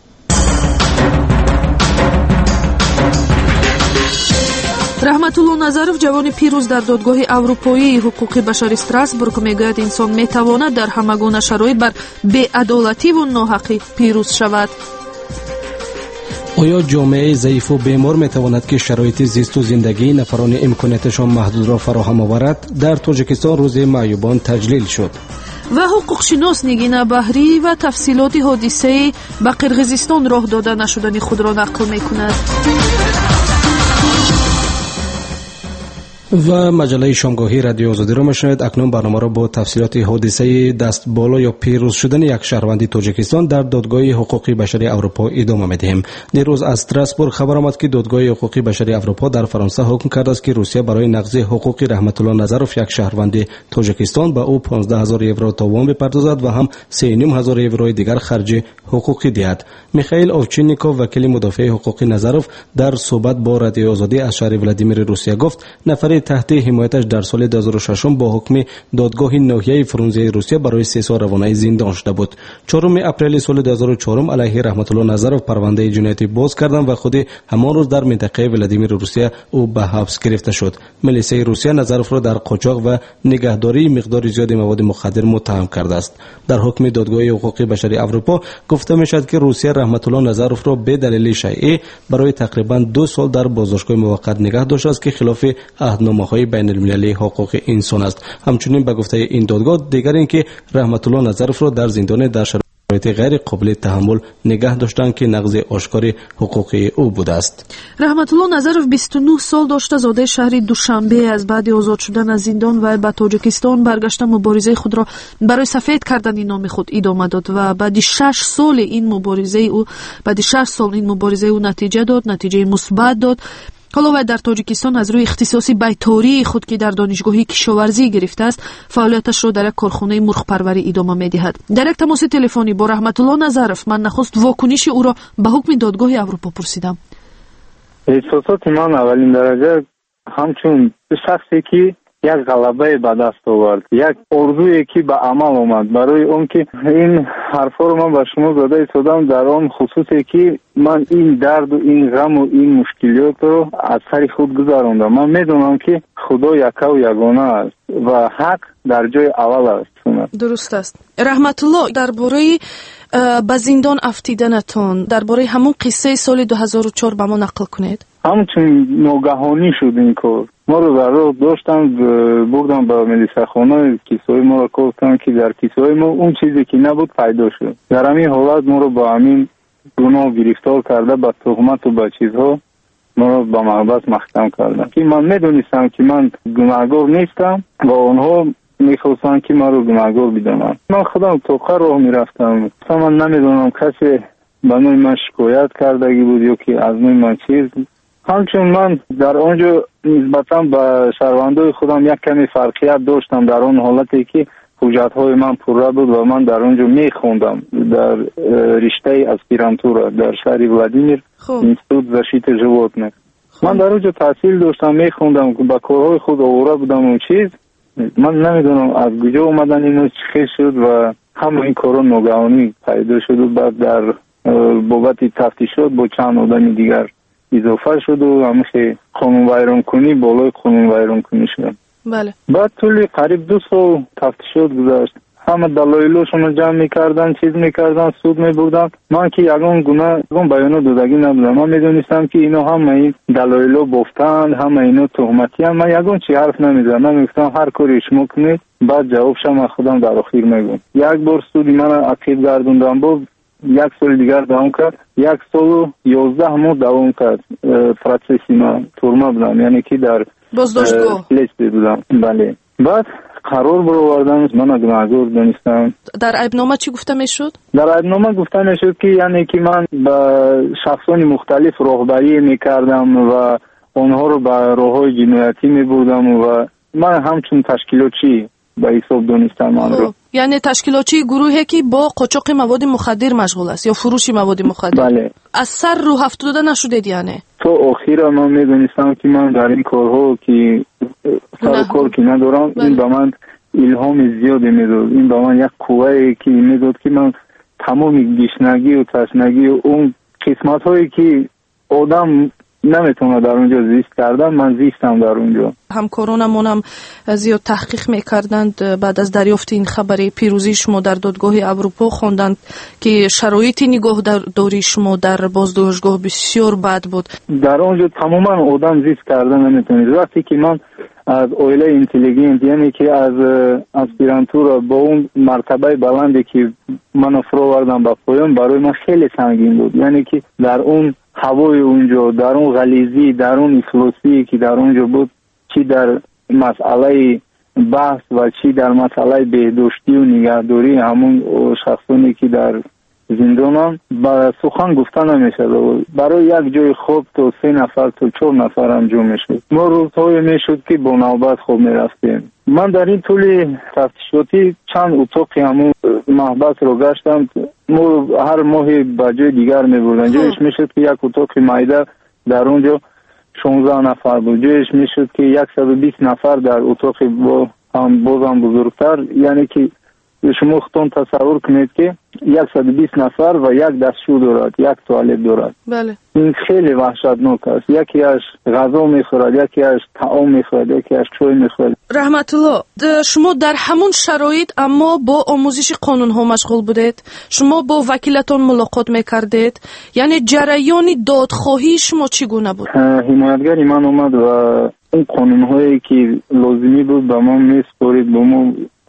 رحمتالله نظرов جوانی پیروز در دادگاه اروپایی حقوق بشر استراسبورگ میگوید انسان میتواند در همگونه شرایط بر بی‌عدالتی و ناحقی پیروز شود. آیا جامعه ضعیف و بیمار میتواند که شرایط زیست و زندگی نفران امکاناتشان محدود را فراهم آورد؟ در تاجیکستان روز معیوبان تجلیل شد. و حقوق شناس نگین بحری و تفصیلات حادثه به قرقیزستان راه داده نشدن خود را نقل میکند. و مجله شامگاهی رادیو آزادی را میشنوید. اکنون برنامه را با تفصیلات حادثه دست بالا یا پیروز شدن یک شهروند تاجیکستان در دادگاه حقوق بشری اروپا ادامه میدهیم. دیروز از استراسبورگ خبر آمد که دادگاه حقوق بشری اروپا در فرانسه حکم کرده است که روسیه برای نقض حقوق رحمت الله نظرов یک شهروند تاجیکستان به او 15000 یورو تاوان بپردازد و هم 3500 یورو دیگر خرج حقوقی دهد. میخائیل اوچینیکوف وکیل مدافع حقوق نظرов در صحبت با رادیو آزادی از شهر ولادیمیر روسیه گفت نفر تحت حمایتش در سال 2006 با حکم دادگاه ناحیه فرانسه روسیه برای 3 سال روانه زندان شده بود. 4 اپریل سال 2004 علیه رحمت الله نظرov پرونده جنایتی باز کردند و خود همان روز در منطقه ولادیمیر روسیه او به حبس گرفته شد. ملیسه روسیه نظرov را در قاچاق و نگهداری مقدار زیادی مواد مخدر متهم کرده است. در حکم دادگاه حقوق بشری اروپا گفته میشد که روسیه رحمت الله نظرov را به دلیل شایعه برای تقریبا 2 سال در بازداشتگاه موقت نگه داشته است که خلاف عهدنامه‌های بین المللی حقوق انسان است. همچنین به گفته این دادگاه دیگر اینکه رحمت الله نظرov را در زندان در شرایط غیر قابل تحمل نگه داشتند که نقض آشکار حقوق او بوده است. رحمت الله نظرov 29 سال داشته. زاده شهر دوشنبه از بعد آزاد شدن از زندان و به تاجیکستان برگشته مبارزه خود را برای سفید کردن نام خود ادامه داد و بعد 6 سال این مبارزه او نتیجه داد، نتیجه مثبت داد. حالا و در تاجیکستان از روی اختصاصی بیتاری خود که در دانشگاه کشاورزی گرفته است فعالیتش را در یک کارخانه مرغ پروری ادامه می‌دهد. در یک تماس تلفنی با رحمت الله نظرov من نخست واکنش او را به حکم دادگاه اروپا پرسیدم. احساسات من اولین درجه همچون شخصی که یک غلبه به دست آورد، یک آرزویی که به عمل آمد. برای اون که این حرفا رو من به شما زده ایستادم در آن خصوصی که من این درد و این غم و این مشکلات رو از سر خود گذراندم. من میدونم که خدا یک و یگانه است و حق در جای اول است. درست است. رحمت الله درباره به زندان افتیدنتون، درباره همون قصه سال 2004 به ما نقل کنید. همچون ناگهانی شد این کار. ما رو در راه داشتن بردن به ملیسه خانه کیسه‌های ما رو گفتن که در کیسه‌های ما اون چیزی که نبود پیدا شد. در همین حالت ما رو با همین گناه گرفتار کرده به تهمت و به چیزها ما رو به محبس محکم کردن که من میدونستم که من گناهکار نیستم و اونها میخواستن که من رو گناهکار بدونن. من خودم توقع راه میرفتم. من نمیدونم کسی به نوع من شکایت کردگی بود یا که از نوع من چیز. همچون من در آنجا نسبتا به شهروندای خودم یک کمی فرقیت داشتم در آن حالتی که حجت‌های من پوره بود و من در اونجا میخوندم در رشته اسپیرانتورا در شهر ولادیمیر اینستیتوت защиты животных. من در اونجا تحصیل داشتم میخوندم با کارهای خود آوره بودم اون چیز. من نمیدونم از کجا اومدن اینو چی شد و همه این کارا ناگهانی پیدا شد و بعد در بابت تفتیشات با چند آدم دیگر اضافه شد و همیشه قانون ویران کنی بالای قانون ویران کنی شد. بله. بعد طول قریب 2 سال تفتیشات گذشت. همه دلایلشون جمع میکردن، چیز میکردن، سود میبردن. من که یگان گناه بیانو دادگی نبودم. من میدونستم که اینا همه این دلایلو بافتن، همه اینا تهمتی هم. من یگان چی حرف نمیزدم. من میگفتم هر کاری شما کنید بعد جوابش من خودم در آخر میگم. یک بار سودی من عقیب گردوندم بود، 1 سال دیگر دوام کرد. 1 سال و 11 ماه دوام کرد. پروسسی من تورما بودم، یعنی که در بازداشتگاه بودم. بله. بعد قرار برآوردن من گناهکار دانستم. در عیبنامه چی گفته میشد؟ در عیبنامه گفته میشد که یعنی که من با شخصان مختلف راهبری میکردم و آنها رو به راههای جنایتی میبردم و من همچون تشکیلاتچی به حساب دانستم من رو. یعنی تشکیلاتچی گروهی که با قاچاق مواد مخدر مشغول است یا فروش مواد مخدر. بله. از سر رو هفتاده نشدید یعنی؟ تو آخیر من میدونستم که من در این کارها که سر کار که ندارم. بله. این به من الهام زیادی میداد. این به من یک قوهی که میداد که من تمام گشنگی و تشنگی و اون قسمت هایی که آدم نمیتونه در اونجا زیست کردن من زیستم در اونجا. همکارانمون هم زیاد تحقیق میکردند. بعد از دریافت این خبر پیروزی شما در دادگاه اروپا خواندند که شرایط نگهداری شما در بازداشتگاه بسیار بد بود. در اونجا تماما آدم زیست کردن نمیتونید. وقتی که من از اویله اینتلیجنت یعنی که از اسپیرانتورا با اون مرتبه بلندی که من فراوردم با پایان برای من خیلی سنگین بود. یعنی که در اون هوای اونجا، در اون غلیظی، در اون افلاسی که در اونجا بود، چی در مسئله بحث و چی در مسئله بهداشتی و نگهداری همون شخصانی که در زندانم با سخن گفته نمیشد. برای یک جای خوب تو 3 نفر تو 4 نفر انجام میشد. ما روزهای میشد که با نوبت خوب میرفتیم. من در این طول تفتیشاتی چند اتاقی همون محبس رو گشتم. ما هر ماه با جای دیگر میبردن. جایش میشد که یک اتاق مایده در اونجا 16 نفر بود. جایش میشد که 120 نفر در اتاق با هم بازم بزرگتر. یعنی که شما خودتون تصور کنید که 120 نفر و یک دستشو دارد، یک توالت دارد. بله. این خیلی وحشتناک است. یکی از غذا میخورد، یکی از طعام میخورد، یکی از چای میخورد. رحمت الله، شما در همون شرایط اما با آموزش قانون ها مشغول بودید؟ شما با وکیلتون ملاقات میکردید؟ یعنی جریان دادخواهی شما چگونه بود؟ حمایتگری من اومد و اون قانون هایی که لازمی بود به ما میسپارید، به ما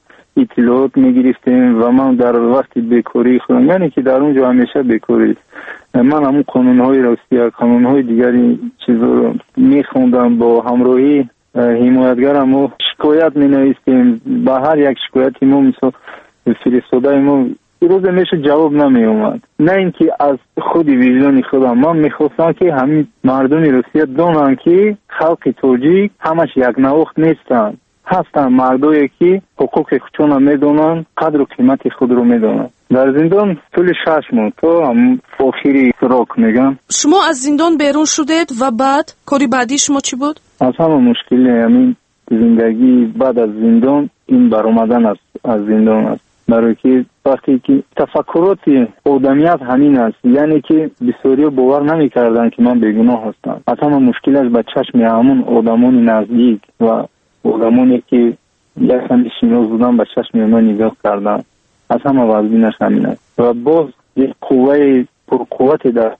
اطلاعات میگرفتیم و من در وقت بیکاری خودم، یعنی که در اونجا همیشه بیکاری، من همون قانونهای راستی قانونهای دیگری چیزا رو میخوندم با همراهی حمایتگرم و شکایت مینویستیم. با هر یک شکایتی ما مثلا فرستاده ما روز میشه جواب نمی اومد. نه اینکه از خود ویژن خودم من میخواستم که همین مردم روسیه دانن که خلق تاجیک همش یک نواخت نیستن، هستن مردایی که حقوق خودشون میدونن، قدر و قیمت خود رو میدونن. در زندان طول 6 ماه تا هم آخری سراغ میگم. شما از زندان بیرون شدید و بعد کاری بعدی شما چی بود؟ از همه مشکلی همین زندگی بعد از زندان این برآمدن از زندان است. برای که وقتی که تفکرات آدمیت همین است، یعنی که بسیاری باور نمیکردن که من بیگناه هستم. از همه مشکلش به چشم همون آدمان نزدیک و آدمانی که یکم شناس بودن به چشم ما نگاه کردن، از همه وزینش همین است. و باز یک قوه پرقوت در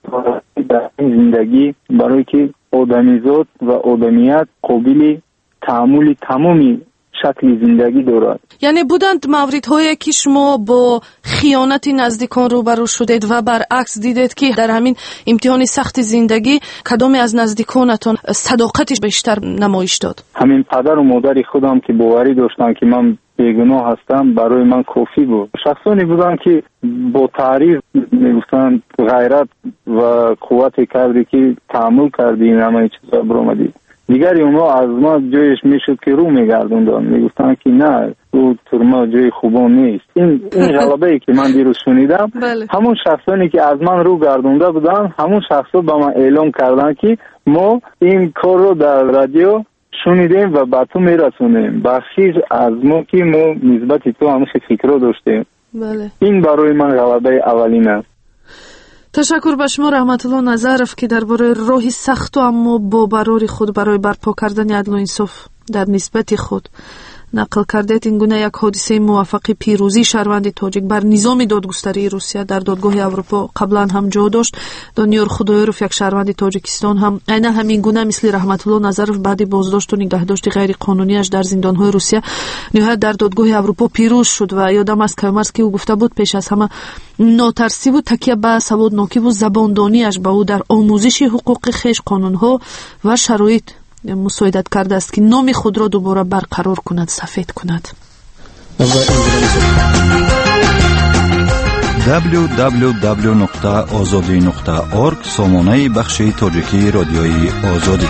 این زندگی برای که آدمیزاد و آدمیت قابل تحمل تمامی شکل زندگی دارد. یعنی بودند موردهایی که شما با خیانت نزدیکان روبرو شدید و برعکس دیدید که در همین امتحان سخت زندگی کدامی از نزدیکانتان صداقتش بیشتر نمایش داد؟ همین پدر و مادر خودم که باوری داشتن که من بیگناه هستم برای من کافی بود. شخصانی بودن که با تعریف میگفتن غیرت و قوت کردی که تحمل کردی این همه چیزا برآمدی. دیگری اونا از ما جایش میشد که رو میگردوندن، میگفتن که نه او ترما جای خوبا نیست. این غلبه ای که من دیروز شنیدم همون شخصانی که از من رو گردونده بودن همون شخصا با من اعلام کردن که ما این کار رو در رادیو شنیدیم و به تو میرسونیم، بخشیش از ما که ما نسبت تو همیشه فکر رو داشتیم. این برای من غلبه اولین است. تشکر به شما رحمت الله نظرف که درباره راهی سخت و اما با برای خود برای برپا کردن عدل و انصاف در نسبت خود نقل کردید. این گونه یک حادثه موفق پیروزی شهروند تاجیک بر نظام دادگستری روسیه در دادگاه اروپا قبلا هم جا داشت. دانیار خدایارف یک شهروند تاجیکستان هم عیناً همین گونه مثل رحمت الله نظرف بعد بازداشت و نگهداشت غیر قانونیش در زندان‌های روسیه نهایت در دادگاه اروپا پیروز شد و یادم است کایمرس که او گفته بود پیش از همه ناترسی و تکیه به سوادناکی و زباندانیش به او در آموزش حقوق خویش قانون‌ها و شرایط مساعدت کرده است که نام خود را دوباره برقرار کند، سفید کند. www.azadi.org سامانه بخش تاجیکی رادیوی آزادی.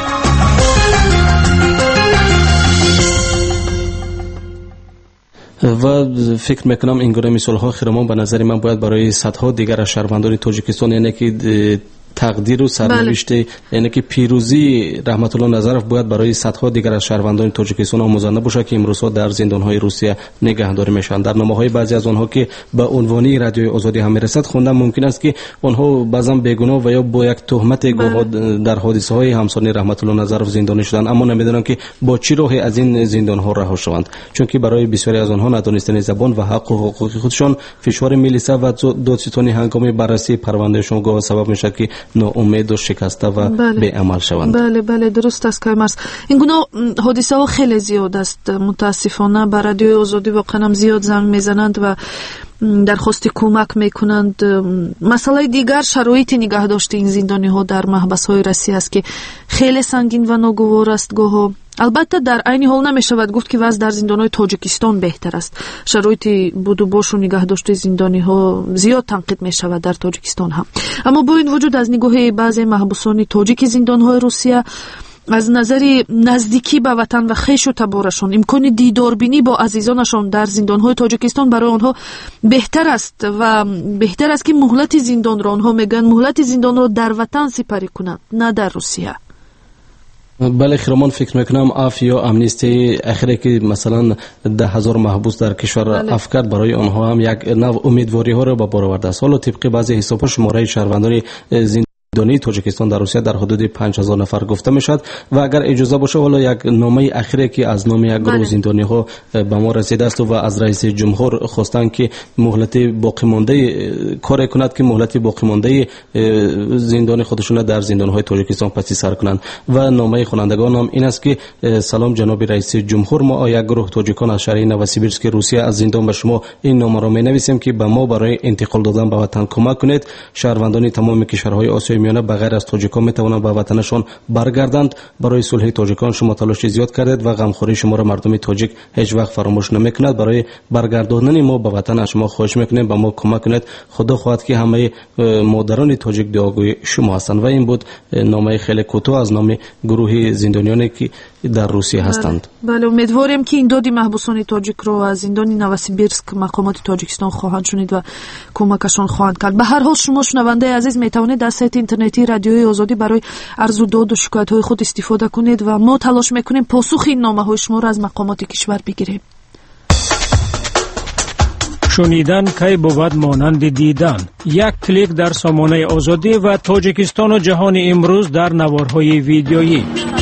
و فکر میکنم این گونه مثال ها خیرمان به نظر من باید برای صدها دیگر از شهروندان تاجیکستان، یعنی که تقدیر و سرنوشت یعنی که پیروزی رحمت الله نظرف باید برای صدها دیگر از شهروندان تاجیکستان آموزنده باشه که امروزها در زندان‌های روسیه نگهداری میشن. در نامه‌های بعضی از آنها که به عنوانی رادیوی آزادی هم میرسد خوندم ممکن است که آنها بعضا بیگناه و یا با یک تهمت در حادثه‌های همسانی رحمت الله نظرف زندانی شدند، اما نمیدونم که با چه راهی از این زندان‌ها رها شوند، چون که برای بسیاری از آنها ندانستن زبان و حق و حقوق خودشان فشار میلیسه و دادستانی هنگام بررسی پروندهشان گاه سبب میشه که ناامید و شکسته و بی عمل شوند. بله درست است کایمرس. این گونه حادثه ها خیلی زیاد است، متاسفانه بر رادیوی آزادی واقعا هم زیاد زنگ میزنند و درخواست کمک میکنند. مسئله دیگر شرایط نگهداشت این زندانی ها در محبس های روسیه است که خیلی سنگین و ناگوار است. گاه البته در عین حال نمیشود گفت که وضع در زندان‌های تاجیکستان بهتر است. شرایط بود و باش و نگهداشت زندانی‌ها زیاد تنقید میشود در تاجیکستان هم. اما با این وجود از نگاه بعضی محبوسان تاجیک زندان‌های روسیه از نظر نزدیکی به وطن و خویش و تبارشان امکان دیداربینی با عزیزانشان در زندان‌های تاجیکستان برای آنها بهتر است و بهتر است که مهلت زندان را آنها میگن مهلت زندان را در وطن سپری کنند نه در روسیه. بله خیرمان فکر میکنم اف یا امنیستی اخیری که مثلا 10,000 محبوس در کشور اف کرد برای آنها هم یک نوع امیدواری ها را به بار آورده است. حالا طبق بعضی حساب‌ها شماره شهروندان زندانی تاجیکستان در روسیه در حدود 5,000 نفر گفته میشد و اگر اجازه باشه حالا یک نامه اخیری که از نام یک گروه زندانی ها به ما رسیده است و از رئیس جمهور خواستن که مهلت باقی مانده کار کند که مهلت باقی مانده زندانی خودشون در زندان های تاجیکستان پسی سر کنند و نامه خوانندگان هم این است که سلام جناب رئیس جمهور، ما یک گروه تاجیکان از شهر نوسیبیرسک روسیه از زندان به شما این نامه را می‌نویسیم که به ما برای انتقال دادن به وطن کمک کنید. شهروندان تمام کشورهای آسیای میانه بغیر از تاجیکان میتوانند به وطنشان برگردند. برای صلح تاجیکان شما تلاش زیاد کردید و غمخوری شما را مردم تاجیک هیچ وقت فراموش نمیکند. برای برگرداندن ما به وطن از شما خواهش میکنیم به ما کمک کنید. خدا خواهد که همه مادران تاجیک دعاگوی شما هستند. و این بود نامه خیلی کوتاه از نام گروه زندانیانی که در روسیه هستند. بله امیدواریم که این دادی محبوسان تاجیک رو از زندان نوسیبیرسک مقامات تاجیکستان خواهند شنید و کمکشان خواهند کرد. به هر حال شما شنونده عزیز میتوانید از سایت اینترنتی رادیوی آزادی برای عرض و داد و شکایت های خود استفاده کنید و ما تلاش میکنیم پاسخ این نامه های شما را از مقامات کشور بگیریم. شنیدن کی بود مانند دیدن. یک کلیک در سامانه آزادی و تاجیکستان و جهان امروز در نوارهای ویدیویی.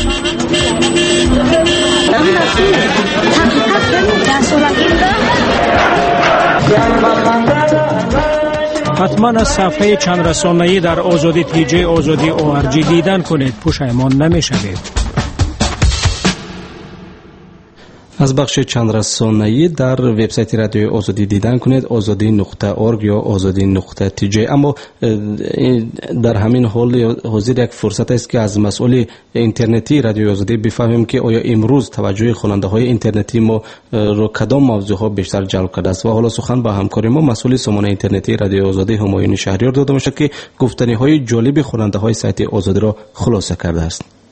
حتما از صفحه چند رسانه‌ای در آزادی تیجی آزادی ORG دیدن کنید، پشیمان نمی‌شوید. از بخش چند رسانه‌ای در وبسایت رادیوی آزادی دیدن کنید، azadi.org یا azadi.tj. اما در همین حال حاضر یک فرصت است که از مسئول اینترنتی رادیوی آزادی بفهمیم که آیا امروز توجه خواننده‌های اینترنتی ما رو کدام موضوعها بیشتر جلب کرده است. و حالا سخن با همکار ما مسئول سامانه اینترنتی رادیوی آزادی همایون شهریار داده میشه که گفتنی‌های جالب خواننده‌های سایت آزادی را خلاصه کرده است.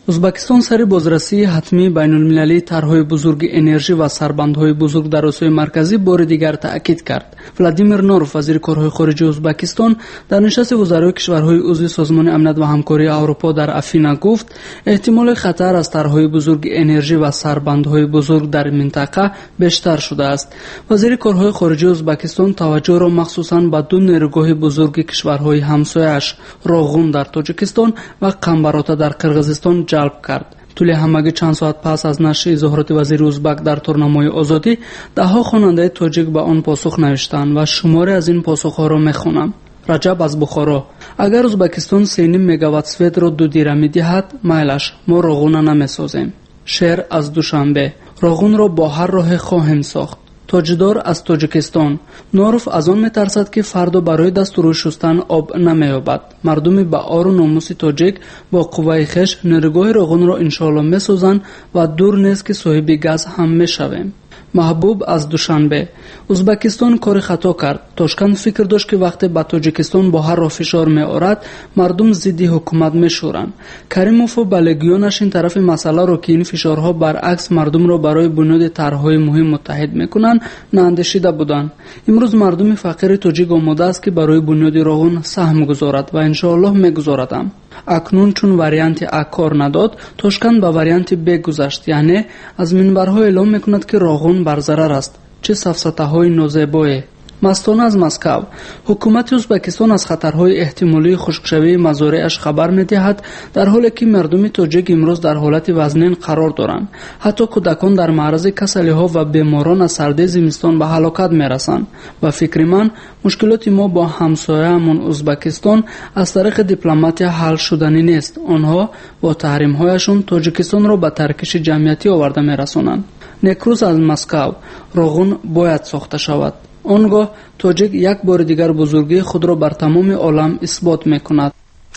ӯзбекистон сари бозрасии ҳатмии байнулмилалии тарҳҳои бузурги энержӣ ва сарбандҳои бузург дар осиёи марказӣ бори дигар таъкид кард. Владимир Норов, вазири корҳои хориҷии Ӯзбекистон, дар нишасти вузарои кишварҳои узви Созмони амният ва ҳамкории Аврупо дар Афина гуфт, эҳтимоли хатар аз тарҳҳои бузурги энержӣ ва сарбандҳои бузург дар минтақа бештар шудааст. вазири корҳои хориҷии Ӯзбекистон таваҷҷӯҳро махсусан ба ду нерӯгоҳи бузурги кишварҳои ҳамсояаш Роғун дар Тоҷикистон ва Қамбарота дар Қирғизистон ҷалб кард. тӯли ҳамагӣ чанд соат пас аз нашри изоҳороти вазири ӯзбак дар торнамои озодӣ, даҳҳо хонандаи тоҷик ба он посух навиштанд ва шуморе аз ин посухҳоро мехонам. Раҷаб аз Бухоро: агар Ӯзбекистон 3 мегаваттсветро 2 дира медиҳад, майлаш, мо Роғуна намесозем. Шер аз Душанбе: Роғунро бо ҳар роҳе хоҳем сохт. Тоҷидор аз Тоҷикистон: Норов аз он метарсад ки фардо барои дастурӯй шустан об намеёбад. Мардуми ба ору номуси тоҷик бо қувваи хеш нерӯгоҳи Роғунро иншоалло месозанд ва дур нест ки соҳиби газ ҳам мешавем. Маҳбуб аз Душанбе: Ӯзбекистон кори хато кард. Тошканд фикр дошт ки вақте ба Тоҷикистон бо ҳар роҳ фишор меорад, мардум зидди ҳукумат мешӯранд. Каримову балегиёнаш ин тарафи масъаларо ки ин фишорҳо баръакс мардумро барои бунёди тарҳҳои муҳим муттаҳид мекунанд, наандешида буданд. имрӯз мардуми фақири тоҷик омода аст ки барои бунёди Роғун саҳм гузорад ва иншоаллоҳ мегузорадам. акнун чун варианти А кор надод, Тошканд ба варианти Б гузашт, яъне аз минбарҳо эълон мекунад ки Роғун барзарар аст. Чӣ сафсатаҳои нозебое! Мастона аз Москав: ҳукумати Ӯзбекистон аз хатарҳои эҳтимолии хушкшавии мазореаш хабар медиҳад, дар ҳоле ки мардуми тоҷик имрӯз дар ҳолати вазнин қарор доранд. ҳатто кӯдакон дар маърази касалиҳо ва беморон аз сардии зимистон ба ҳалокат мерасанд. ба фикри ман, мушкилоти мо бо ҳамсояамон Ӯзбекистон аз тариқи дипломатия ҳал шуданӣ нест. онҳо бо таҳримҳояшон Тоҷикистонро ба таркиши ҷамъиятӣ оварда мерасонанд. Некрӯз аз Москав: Роғун бояд сохта шавад. он гоҳ тоҷик як бори дигар бузургии худро бар тамоми олам исбот мекунад.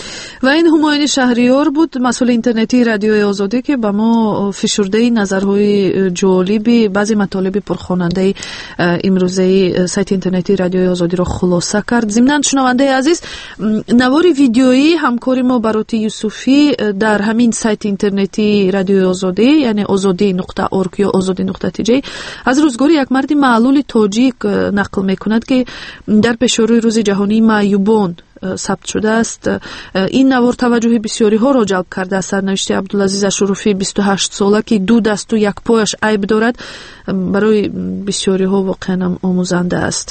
ва ин ҳумоюни шаҳриёр буд, масъули интернетии радиои озодӣ, ки ба мо фишурдаи назарҳои ҷолиби баъзе матолиби пурхонандаи имрӯзаи сайти интернетии радиои озодиро хулоса кард. зимнан шунавандаи азиз, навори видеои ҳамкори мо Бароти Юсуфӣ дар ҳамин сайти интернетии радиои озодӣ, яъне озодӣ.орг ё озодӣ.тҷ, аз рӯзгори як марди маълули тоҷик нақл мекунад, ки дар пешоруи рӯзи ҷаҳонии маъюбон сабт шудааст. ин навор таваҷҷӯҳи бисёриҳоро ҷалб кардааст. сарнавишти Абдулазиз Ашуруфи 28 сола, ки 2 дасту 1 пояш айб дорад, барои бисёриҳо воқеан омӯзанда аст.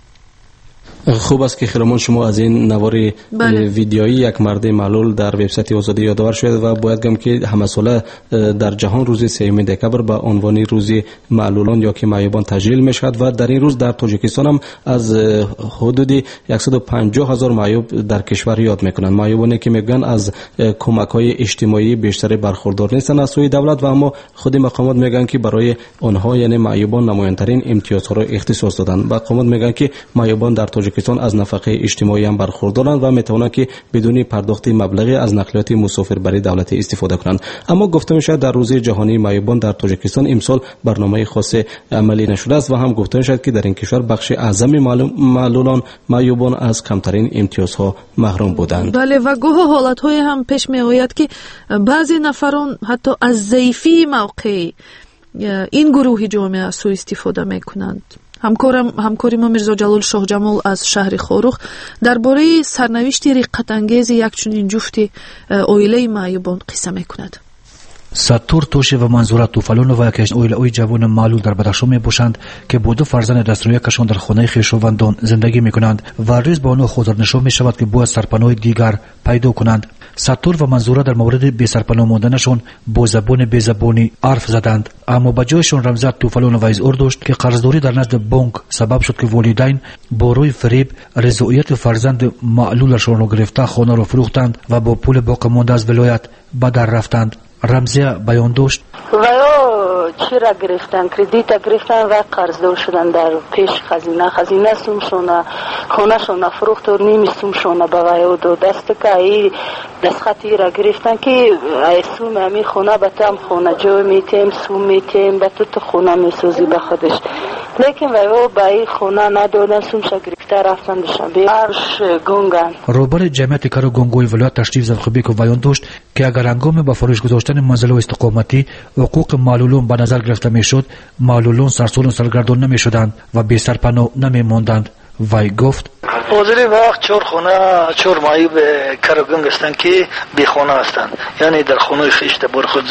хуб аст ки хиромон шумо аз ин навори видеои як марди маълул дар вебсайти озодӣ ёдовар шуед ва бояд гӯям ки ҳамасола дар ҷаҳон рӯзи 3 декабр ба унвони рӯзи маълулон ё ки маъюбон таҷлил мешавад ва дар ин рӯз дар Тоҷикистон ҳам аз ҳудуди 150,000 маъюб дар кишвар ёд мекунанд. маъюбоне ки мегӯянд аз кӯмакҳои иҷтимоӣ бештаре бархурдор нестанд аз сӯи давлат ва аммо худи мақомот мегӯянд ки барои онҳо, яъне маъюбон, намояндтарин имтиёзҳоро ихтисос доданд. мақомот мегӯянд ки маъюбон дар Тоҷикистон аз нафақаи иҷтимоӣ ҳам бархурдоранд ва метавонанд ки бидуни пардохти маблағе аз нақлиёти мусофирбарии давлатӣ истифода кунанд. аммо гуфта мешавад дар рӯзи ҷаҳонии маъюбон дар Тоҷикистон имсол барномаи хосе амалӣ нашудааст ва ҳам гуфта мешавад ки дар ин кишвар бахши аъзами маълулон маъюбон аз камтарин имтиёзҳо маҳрум буданд. бале, ва гоҳо ҳолатҳое ҳам пеш меояд ки баъзе нафарон ҳатто аз заифии мавқеи ин гурӯҳи ҷомеа сӯистифода мекунанд. ҳамкори мо Мирзо Ҷалол Шоҳҷамол аз шаҳри Хорух дар бораи сарнавишти риққатангези якчунин ҷуфти оилаи маъюбон қисса мекунад. Сатур Тошев ва Манзура Туфалонова якаш оилаи ҷавони маълул дар Бадахшон мебошанд, ки бо 2 фарзанди дастроякашон дар хонаи хешовандон зиндагӣ мекунанд ва рӯз ба онҳо хозирнишон мешавад, ки бояд сарпаноҳи дигар пайдо кунанд. Сатур ва Манзура дар мавриди бесарпаноҳ монданашон бо забони безабонӣ ҳарф заданд, аммо ба ҷояшон Рамзат Туфалонова изҳор дошт, ки қарздорӣ дар назди бонк сабаб шуд, ки волидайн бо рӯи фиреб ризоияти фарзанди маълулашонро гирифта хонаро фурӯхтанд ва бо пули боқимонда аз вилоят ба дар рафтанд. Рамзия баён дошт: ваё чира гирифтан, кредита гирифтан ва қарздор шудан дар пеш хазина сумшона хонашона фурӯхтор ними сумшона ба ваё дод аст ка и дастхати ира гирифтан ки ай сум ами хона ба там хона ҷой метем сум метем ба ту хона месозӣ ба худаш لیکن ویو بای خونه ندادن سومشا گرفته رفتن دوشنبه هرش گونگن. رهبر جمعیت کار گونگوی ولایت تشریف زرخبیکو بیان داشت که اگر هنگام به فروش گذاشتن منزل و استقامتی حقوق معلولان به نظر گرفته میشد، معلولان سرسول و سرگردان نمیشدند و بی سرپناه نمیماندند. وی گفت حاضر وقت چهار خونه چهار ماهی به کارگنگ هستند که بی خانه هستند، یعنی در خانه خیشت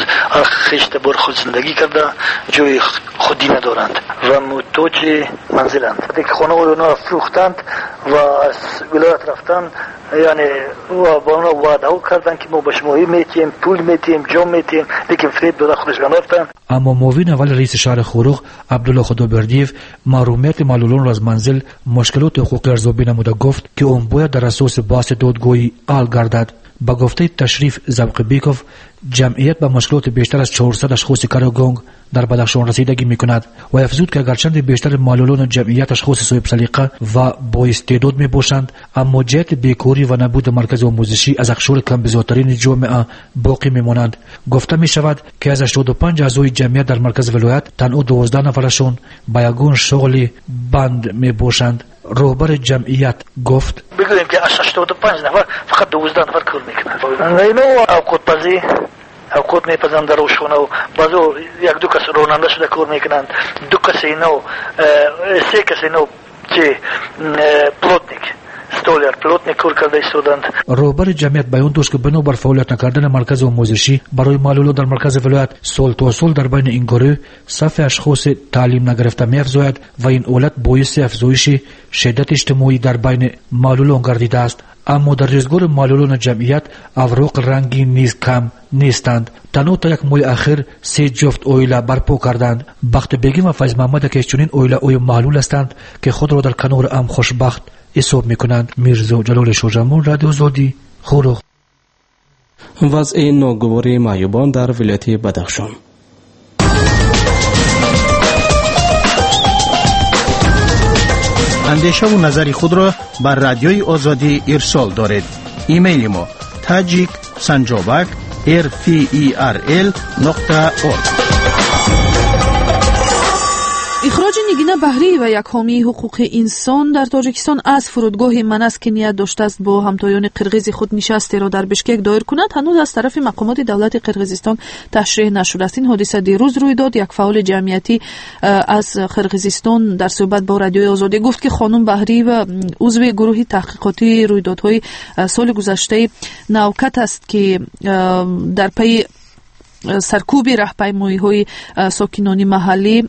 بر خود زندگی کرده جای خودی ندارند و محتاج منزلند. وقتی که خانه اونا فروختند و از ولایت رفتند، یعنی با اونا وعده کردند که ما به شما میتیم پول میتیم جام میتیم، لیکن فریب داده خودش گرفتند. اما معاون اول رئیس شهر خوروغ عبدالله خدابردیف محرومیت معلولان را از منزل مشکلات حقوقی ارزیابی نموده گفت که اون باید در اساس بحث دادگاهی حل گردد. با گفته تشریف زبقبیکوف جمعیت به مشکلات بیشتر از 400 اشخاص کارگنگ در بدخشان رسیدگی میکند و افزود که اگرچند بیشتر معلولان جمعیت اشخاص صاحب سلیقه و با استعداد می باشند، اما جهت بیکاری و نبود مرکز آموزشی از اقشار کم بزرگترین جامعه باقی میمانند. گفته می شود که از 85 اعضای جمعیت در مرکز ولایت تنها 12 نفرشون با یگان شغلی بند می باشند. رهبر جمعیت گفت بگوییم که از 85 نفر فقط 12 نفر کار میکنند. اینو اوقات بازی اوقات میپزند در روشونه و بازو یک دو کس راننده شده کار میکنند، دو کس اینو سه کس اینو چه پلوتنیک استولر پلوتنیک کار کرده ایستادند. رهبر جمعیت بیان داشت که بنابر فعالیت نکردن مرکز آموزشی برای معلولان در مرکز ولایت سال تا سال در بین این گروه صف اشخاص تعلیم نگرفته می‌افزاید و این حالت باعث افزایش شدت اجتماعی در بین معلولان گردیده است. اما در روزگار معلولان جمعیت اوراق رنگی نیز کم نیستند. تنها تا یک ماه اخیر 3 جفت اویله برپا کردند. بخت بیگم و فیض محمد که چنین اویله معلول هستند که خود را در کنار ام خوشبخت حساب میکنند. میرزا جلال شجمون، رادیو آزادی، خوروغ. وضع ناگواری معیوبان در ولایت بدخشان. اندیشه و نظر خود را بر رادیوی آزادی ارسال دارید. ایمیل ما tajik@rferl.org. اخراج نگین بهری و یک حامی حقوق انسان در تاجیکستان از فرودگاه منس که نیت داشته است با همتایان قرغیز خود نشستی را در بشکک دایر کند، هنوز از طرف مقامات دولت قرغیزستان تشریح نشده است. این حادثه دیروز روی داد. یک فعال جمعیتی از قرغیزستان در صحبت با رادیوی آزادی گفت که خانم بهری و عضو گروه تحقیقاتی رویدادهای سال گذشته نوکت است که در پی سرکوب راهپیمایی‌های ساکنان محلی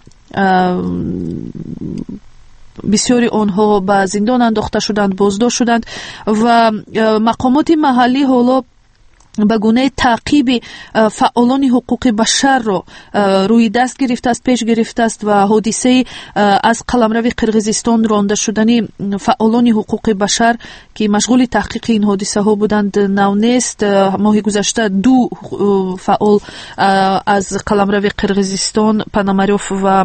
بسیاری آنها به زندان انداخته شدند، بازداشت شدند و مقامات محلی حالا به گونه تعقیب فعالان حقوق بشر را روی دست گرفته است، پیش گرفته است و حادثه از قلمرو قرغیزستان رانده شدن فعالان حقوق بشر که مشغول تحقیق این حادثه ها بودند نو نیست. ماه گذشته 2 فعال از قلمرو قرغیزستان پاناماروف و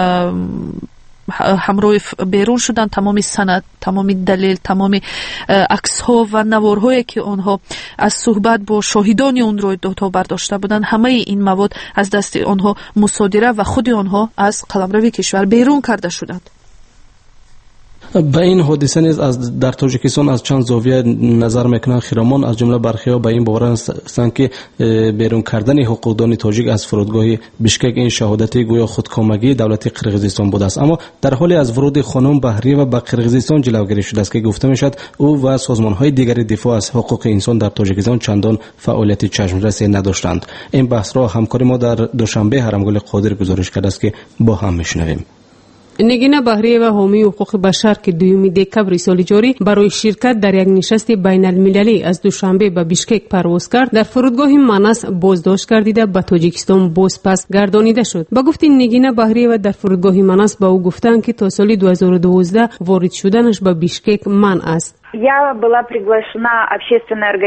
همروف بیرون شدند. تمام سند، تمام دلیل، تمام عکس ها و نوارهایی که آنها از صحبت با شاهدان اون رویدادها برداشته بودند، همه این مواد از دست آنها مصادره و خود آنها از قلمرو کشور بیرون کرده شدند. به این حادثه نیز از در تاجیکستان از چند زاویه نظر میکنند خیرامان، از جمله برخی‌ها به این باور هستند که بیرون کردن حقوقدان تاجیک از فرودگاه بشکک این شهادت گویا خودکامگی دولت قرغیزستان بوده است. اما در حال از ورود خانم بهری و به قرغیزستان جلوگیری شده است که گفته میشد او و سازمان‌های دیگر دفاع از حقوق انسان در تاجیکستان چندان فعالیت چشمرسی نداشتند. این بحث را همکار ما در دوشنبه حرمگل قادر گزارش کرده است که با هم میشنویم. نگین بهری و حامی حقوق بشر که 2 دکبر سال جاری برای شرکت در یک نشست بین المللی از دوشنبه به بشکک پرواز کرد، در فرودگاه منس بازداشت گردیده به تاجیکستان پس گردانیده شد. با گفته نگین بهری و در فرودگاه منس با او گفتند که تا سال 2012 وارد شدنش به بشکک منع است. Я была приглашена общественной организацией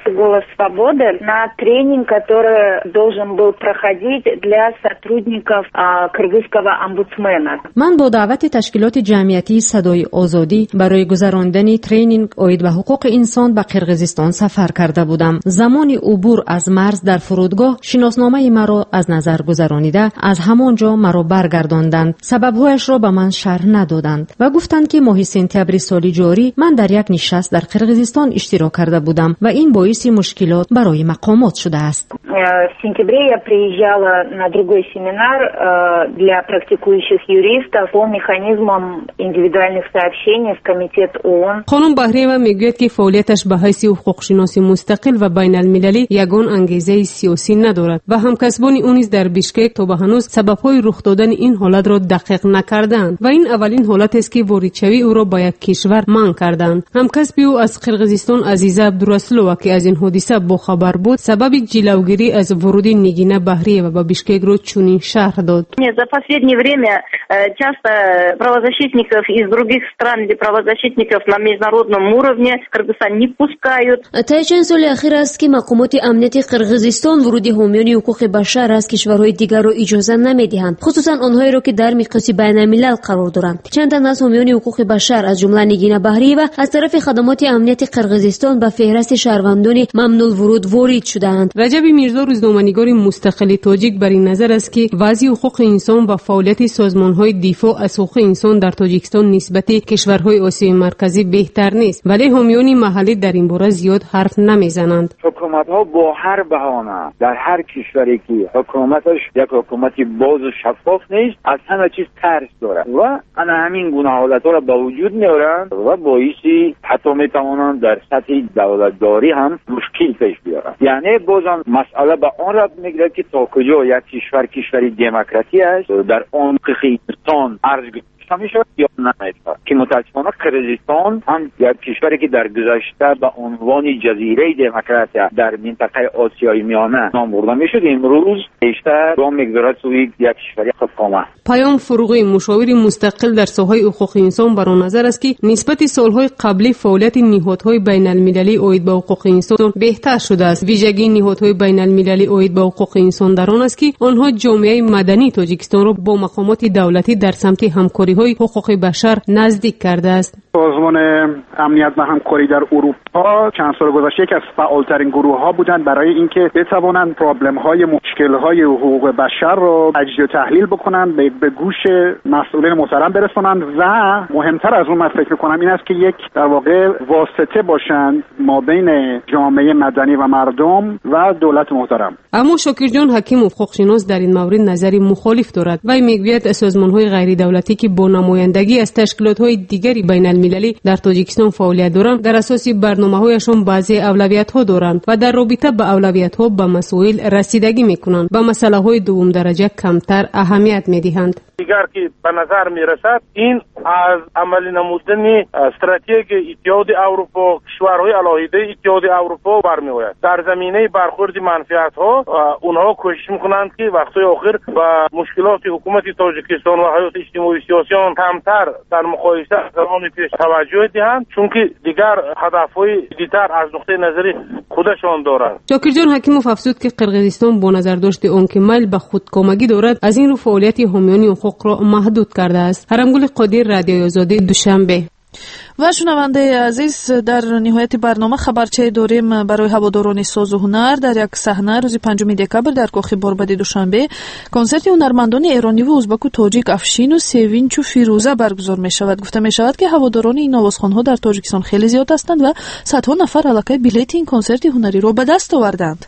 «Голос свободы» на тренинг, который должен был проходить для сотрудников кыргызского омбудсмена. من با دعوت تشکیلات جمعیتی صدای آزادی برای گذراندن ترینینگ اوید به حقوق انسان به قرقیزستان سفر کرده بودم. زمان عبور از مرز در فرودگاه شناسنامه مرا از نظر گذرانیده از همانجا مرا برگرداندند. سببهایش را به من شرح ندادند و گفتند که ماه سپتامبر سال جاری من در یک نشست در قرقیزستان اشتراک کرده بودم و این باعث مشکلات برای مقامات شده است. В сентябре я приезжала на другой семинар для практикующих юристов по механизмам индивидуальных сообщений в комитет ООН. خانم بهریه میگوید که فعالیتش به حیث حقوقشناسی مستقل و بین المللی یگان انگیزه سیاسی ندارد و همکسبان او نیز در بیشکک تا به هنوز سببهای رخ دادن این حالت را دقیق نکردند و این اولین حالت است که واردشوی او را به یک کشور منع کردند. همکسب او از قرقیزستان عزیزه عبدالرسولووا که از این حادثه باخبر بود سبب جلوگیری از ورود نگینه بهریه و بیشکک را چنین شرح داد. За последнее время часто правозащитников из других стран или правозащитников на международном уровне Кыргызстан не пускают. طی چند سال اخیر است که مقامات امنیتی قرقیزستان ورود حامیان حقوق بشر از کشورهای دیگر را اجازه نمی‌دهند، خصوصا آنهایی را که در مقیاس بین‌الملل قرار دارند. چند تن از حامیان حقوق بشر از جمله نگینه بهریه و از طرف خدمات امنیت قرقیزستان به فهرست شهروندان ممنوع الورود وارد شدند. رجب میرزا روزنامه‌نگار مستقل تاجیک بر این نظر است که وضع حقوق انسان و فعالیت سازمان‌های دفاع از حقوق انسان در تاجیکستان نسبت کشورهای آسیای مرکزی بهتر نیست، ولی حامیان محلی در این باره زیاد حرف نمیزنند. حکومت‌ها با هر بهانه در هر کشوری که حکومتش یک حکومتی باز و شفاف نیست از همه چیز ترس داره و همین گونه حالت‌ها را به وجود میارند و باعثی حتی میتوانند در سطح دولتداری هم مشکل پیش بیارند. یعنی بازم مسئله به آن راه میگیره که تا کجا یک کشوری دموکراتی است در عمق انسان ارز میشه یا نه. که متاسفانه قرقیزستان هم یک کشوری که در گذشته به عنوان جزیره دموکراسی در منطقه آسیای میانه نام برده میشد امروز بیشتر گام میگذارد سوی یک کشوری خودکامه. پیام فروغی مشاور مستقل در ساحه حقوق انسان بر آن نظر است که نسبت سالهای قبلی فعالیت نهادهای بین المللی اوید به حقوق انسان بهتر شده است. ویژگی نهادهای بین المللی اوید به حقوق انسان در آن است که آنها جامعه مدنی تاجیکستان را با مقامات دولتی در سمت همکاری حقوق بشر نزدیک کرده است. سازمان امنیت و همکاری در اروپا چند سال گذشته یکی از فعالترین گروه‌ها بودند برای اینکه بتوانند پرابلم‌های مشکل‌های حقوق بشر را تجزیه و تحلیل بکنند، به گوش مسئولین محترم برسانند و مهمتر از اون من فکر می‌کنم این است که یک در واقع واسطه باشند ما بین جامعه مدنی و مردم و دولت محترم. اما شاکر جان حکیم حقوقشناس در این مورد نظری مخالف دارد و میگوید سازمان‌های غیر دولتی که با نمایندگی از تشکیلات‌های دیگری بین المللی در تاجیکستان فعالیت دارند در اساس برنامه‌هایشان بعضی اولویت‌ها دارند و در رابطه با اولویت‌ها به مسائل رسیدگی می‌کنند، به مسائل‌های دوم درجه کمتر اهمیت می‌دهند. دیگر که به نظر میرسد این از عملی نمودن استراتژی اتحاد اروپا کشورهای علاهده اتحاد اروپا برمیآید. در زمینه برخورد منفعت‌ها اونها کوشش میکنند که وقتای آخر با مشکلات حکومت تاجیکستان و حیات اجتماعی سیاسی آن کمتر در مقایسه زمان پیش توجه دهند، چون که دیگر هدف‌های دیگر از نقطه نظر خودشان دارند. شاکر جان حکیموف افزود که قرقیزستان با نظر داشت آن که میل به خودکامگی دارد از این رو فعالیت حامیان حقوق را محدود کرده است. هرمگل قادر، رادیوی آزادی، دوشنبه. و شنونده عزیز، در نهایت برنامه خبرچه داریم برای هواداران ساز و هنر. در یک صحنه روز 5 دکبر در کاخ باربد دوشنبه کنسرت هنرمندان ایرانی و ازبک و تاجیک افشین و سیوینچ و فیروزه برگزار می شود. گفته می شود که هواداران این آوازخوان‌ها در تاجیکستان خیلی زیاد هستند و صدها نفر علاقه بلیت این کنسرت هنری را به دست آوردند.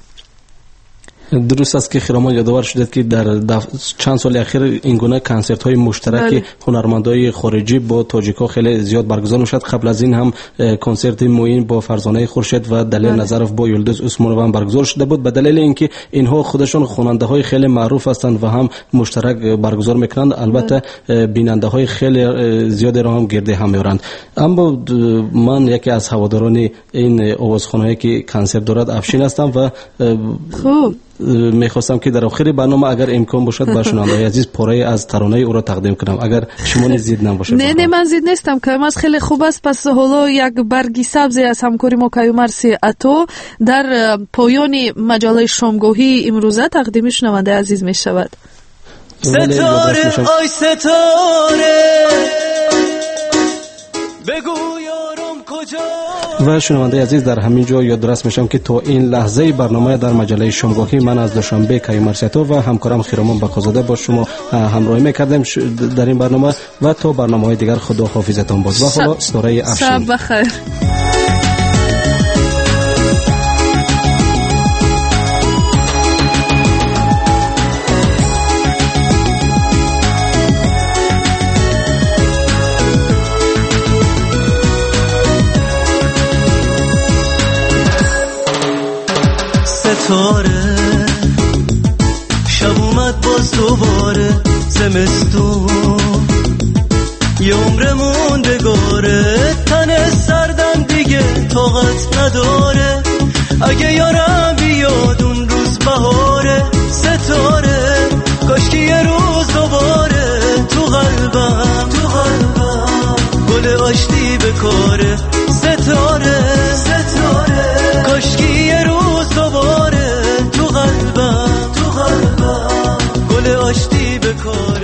درست است که خیرامان یادآور شدید که در چند سال اخیر این گونه کنسرت های مشترک هنرمندای خارجی با تاجیک‌ها خیلی زیاد برگزار میشد. قبل از این هم کنسرت موین با فرزانه خورشید و دلیل نظرف با یلدز عثمانوف هم برگزار شده بود، به دلیل اینکه اینها خودشون خواننده های خیلی معروف هستند و هم مشترک برگزار میکنند. البته بیننده های خیلی زیادی را هم گرده هم میارند. اما من یکی از هواداران این آوازخوان‌هایی که کنسرت دارد افشین هستم و خوب میخواستم که در آخر برنامه اگر امکان باشد با شنوندگان عزیز پاره از ترانه او را تقدیم کنم اگر شما نیز نباشد. نه من زید نیستم که از خیلی خوب است. پس حالا یک برگی سبزی از همکاری ما کیومرث سیاتو در پایان مجله شامگاهی امروزه تقدیم شنونده عزیز می شود. ستاره آی ستاره بگو یارم کجا. و شنونده عزیز در همین جا یادداشت میشم که تا این لحظه برنامه در مجله شامگاهی من از دوشنبه کیومرث سیاتو و همکارم خیرمان بخزاده با شما همراهی میکردیم در این برنامه و تا برنامه‌های دیگر خدا حافظتان باد. و حالا ستاره افشین. شب بخیر. ستاره شب اومد باز دوباره زمستون یه عمر موندگاره تن سردم دیگه طاقت نداره اگه یارم بیاد اون روز بهاره ستاره کاشکی یه روز دوباره تو قلبم گل آشتی بکاره ستاره کاشکی یه روز دوباره تو قلبم گل آشتی بکاره.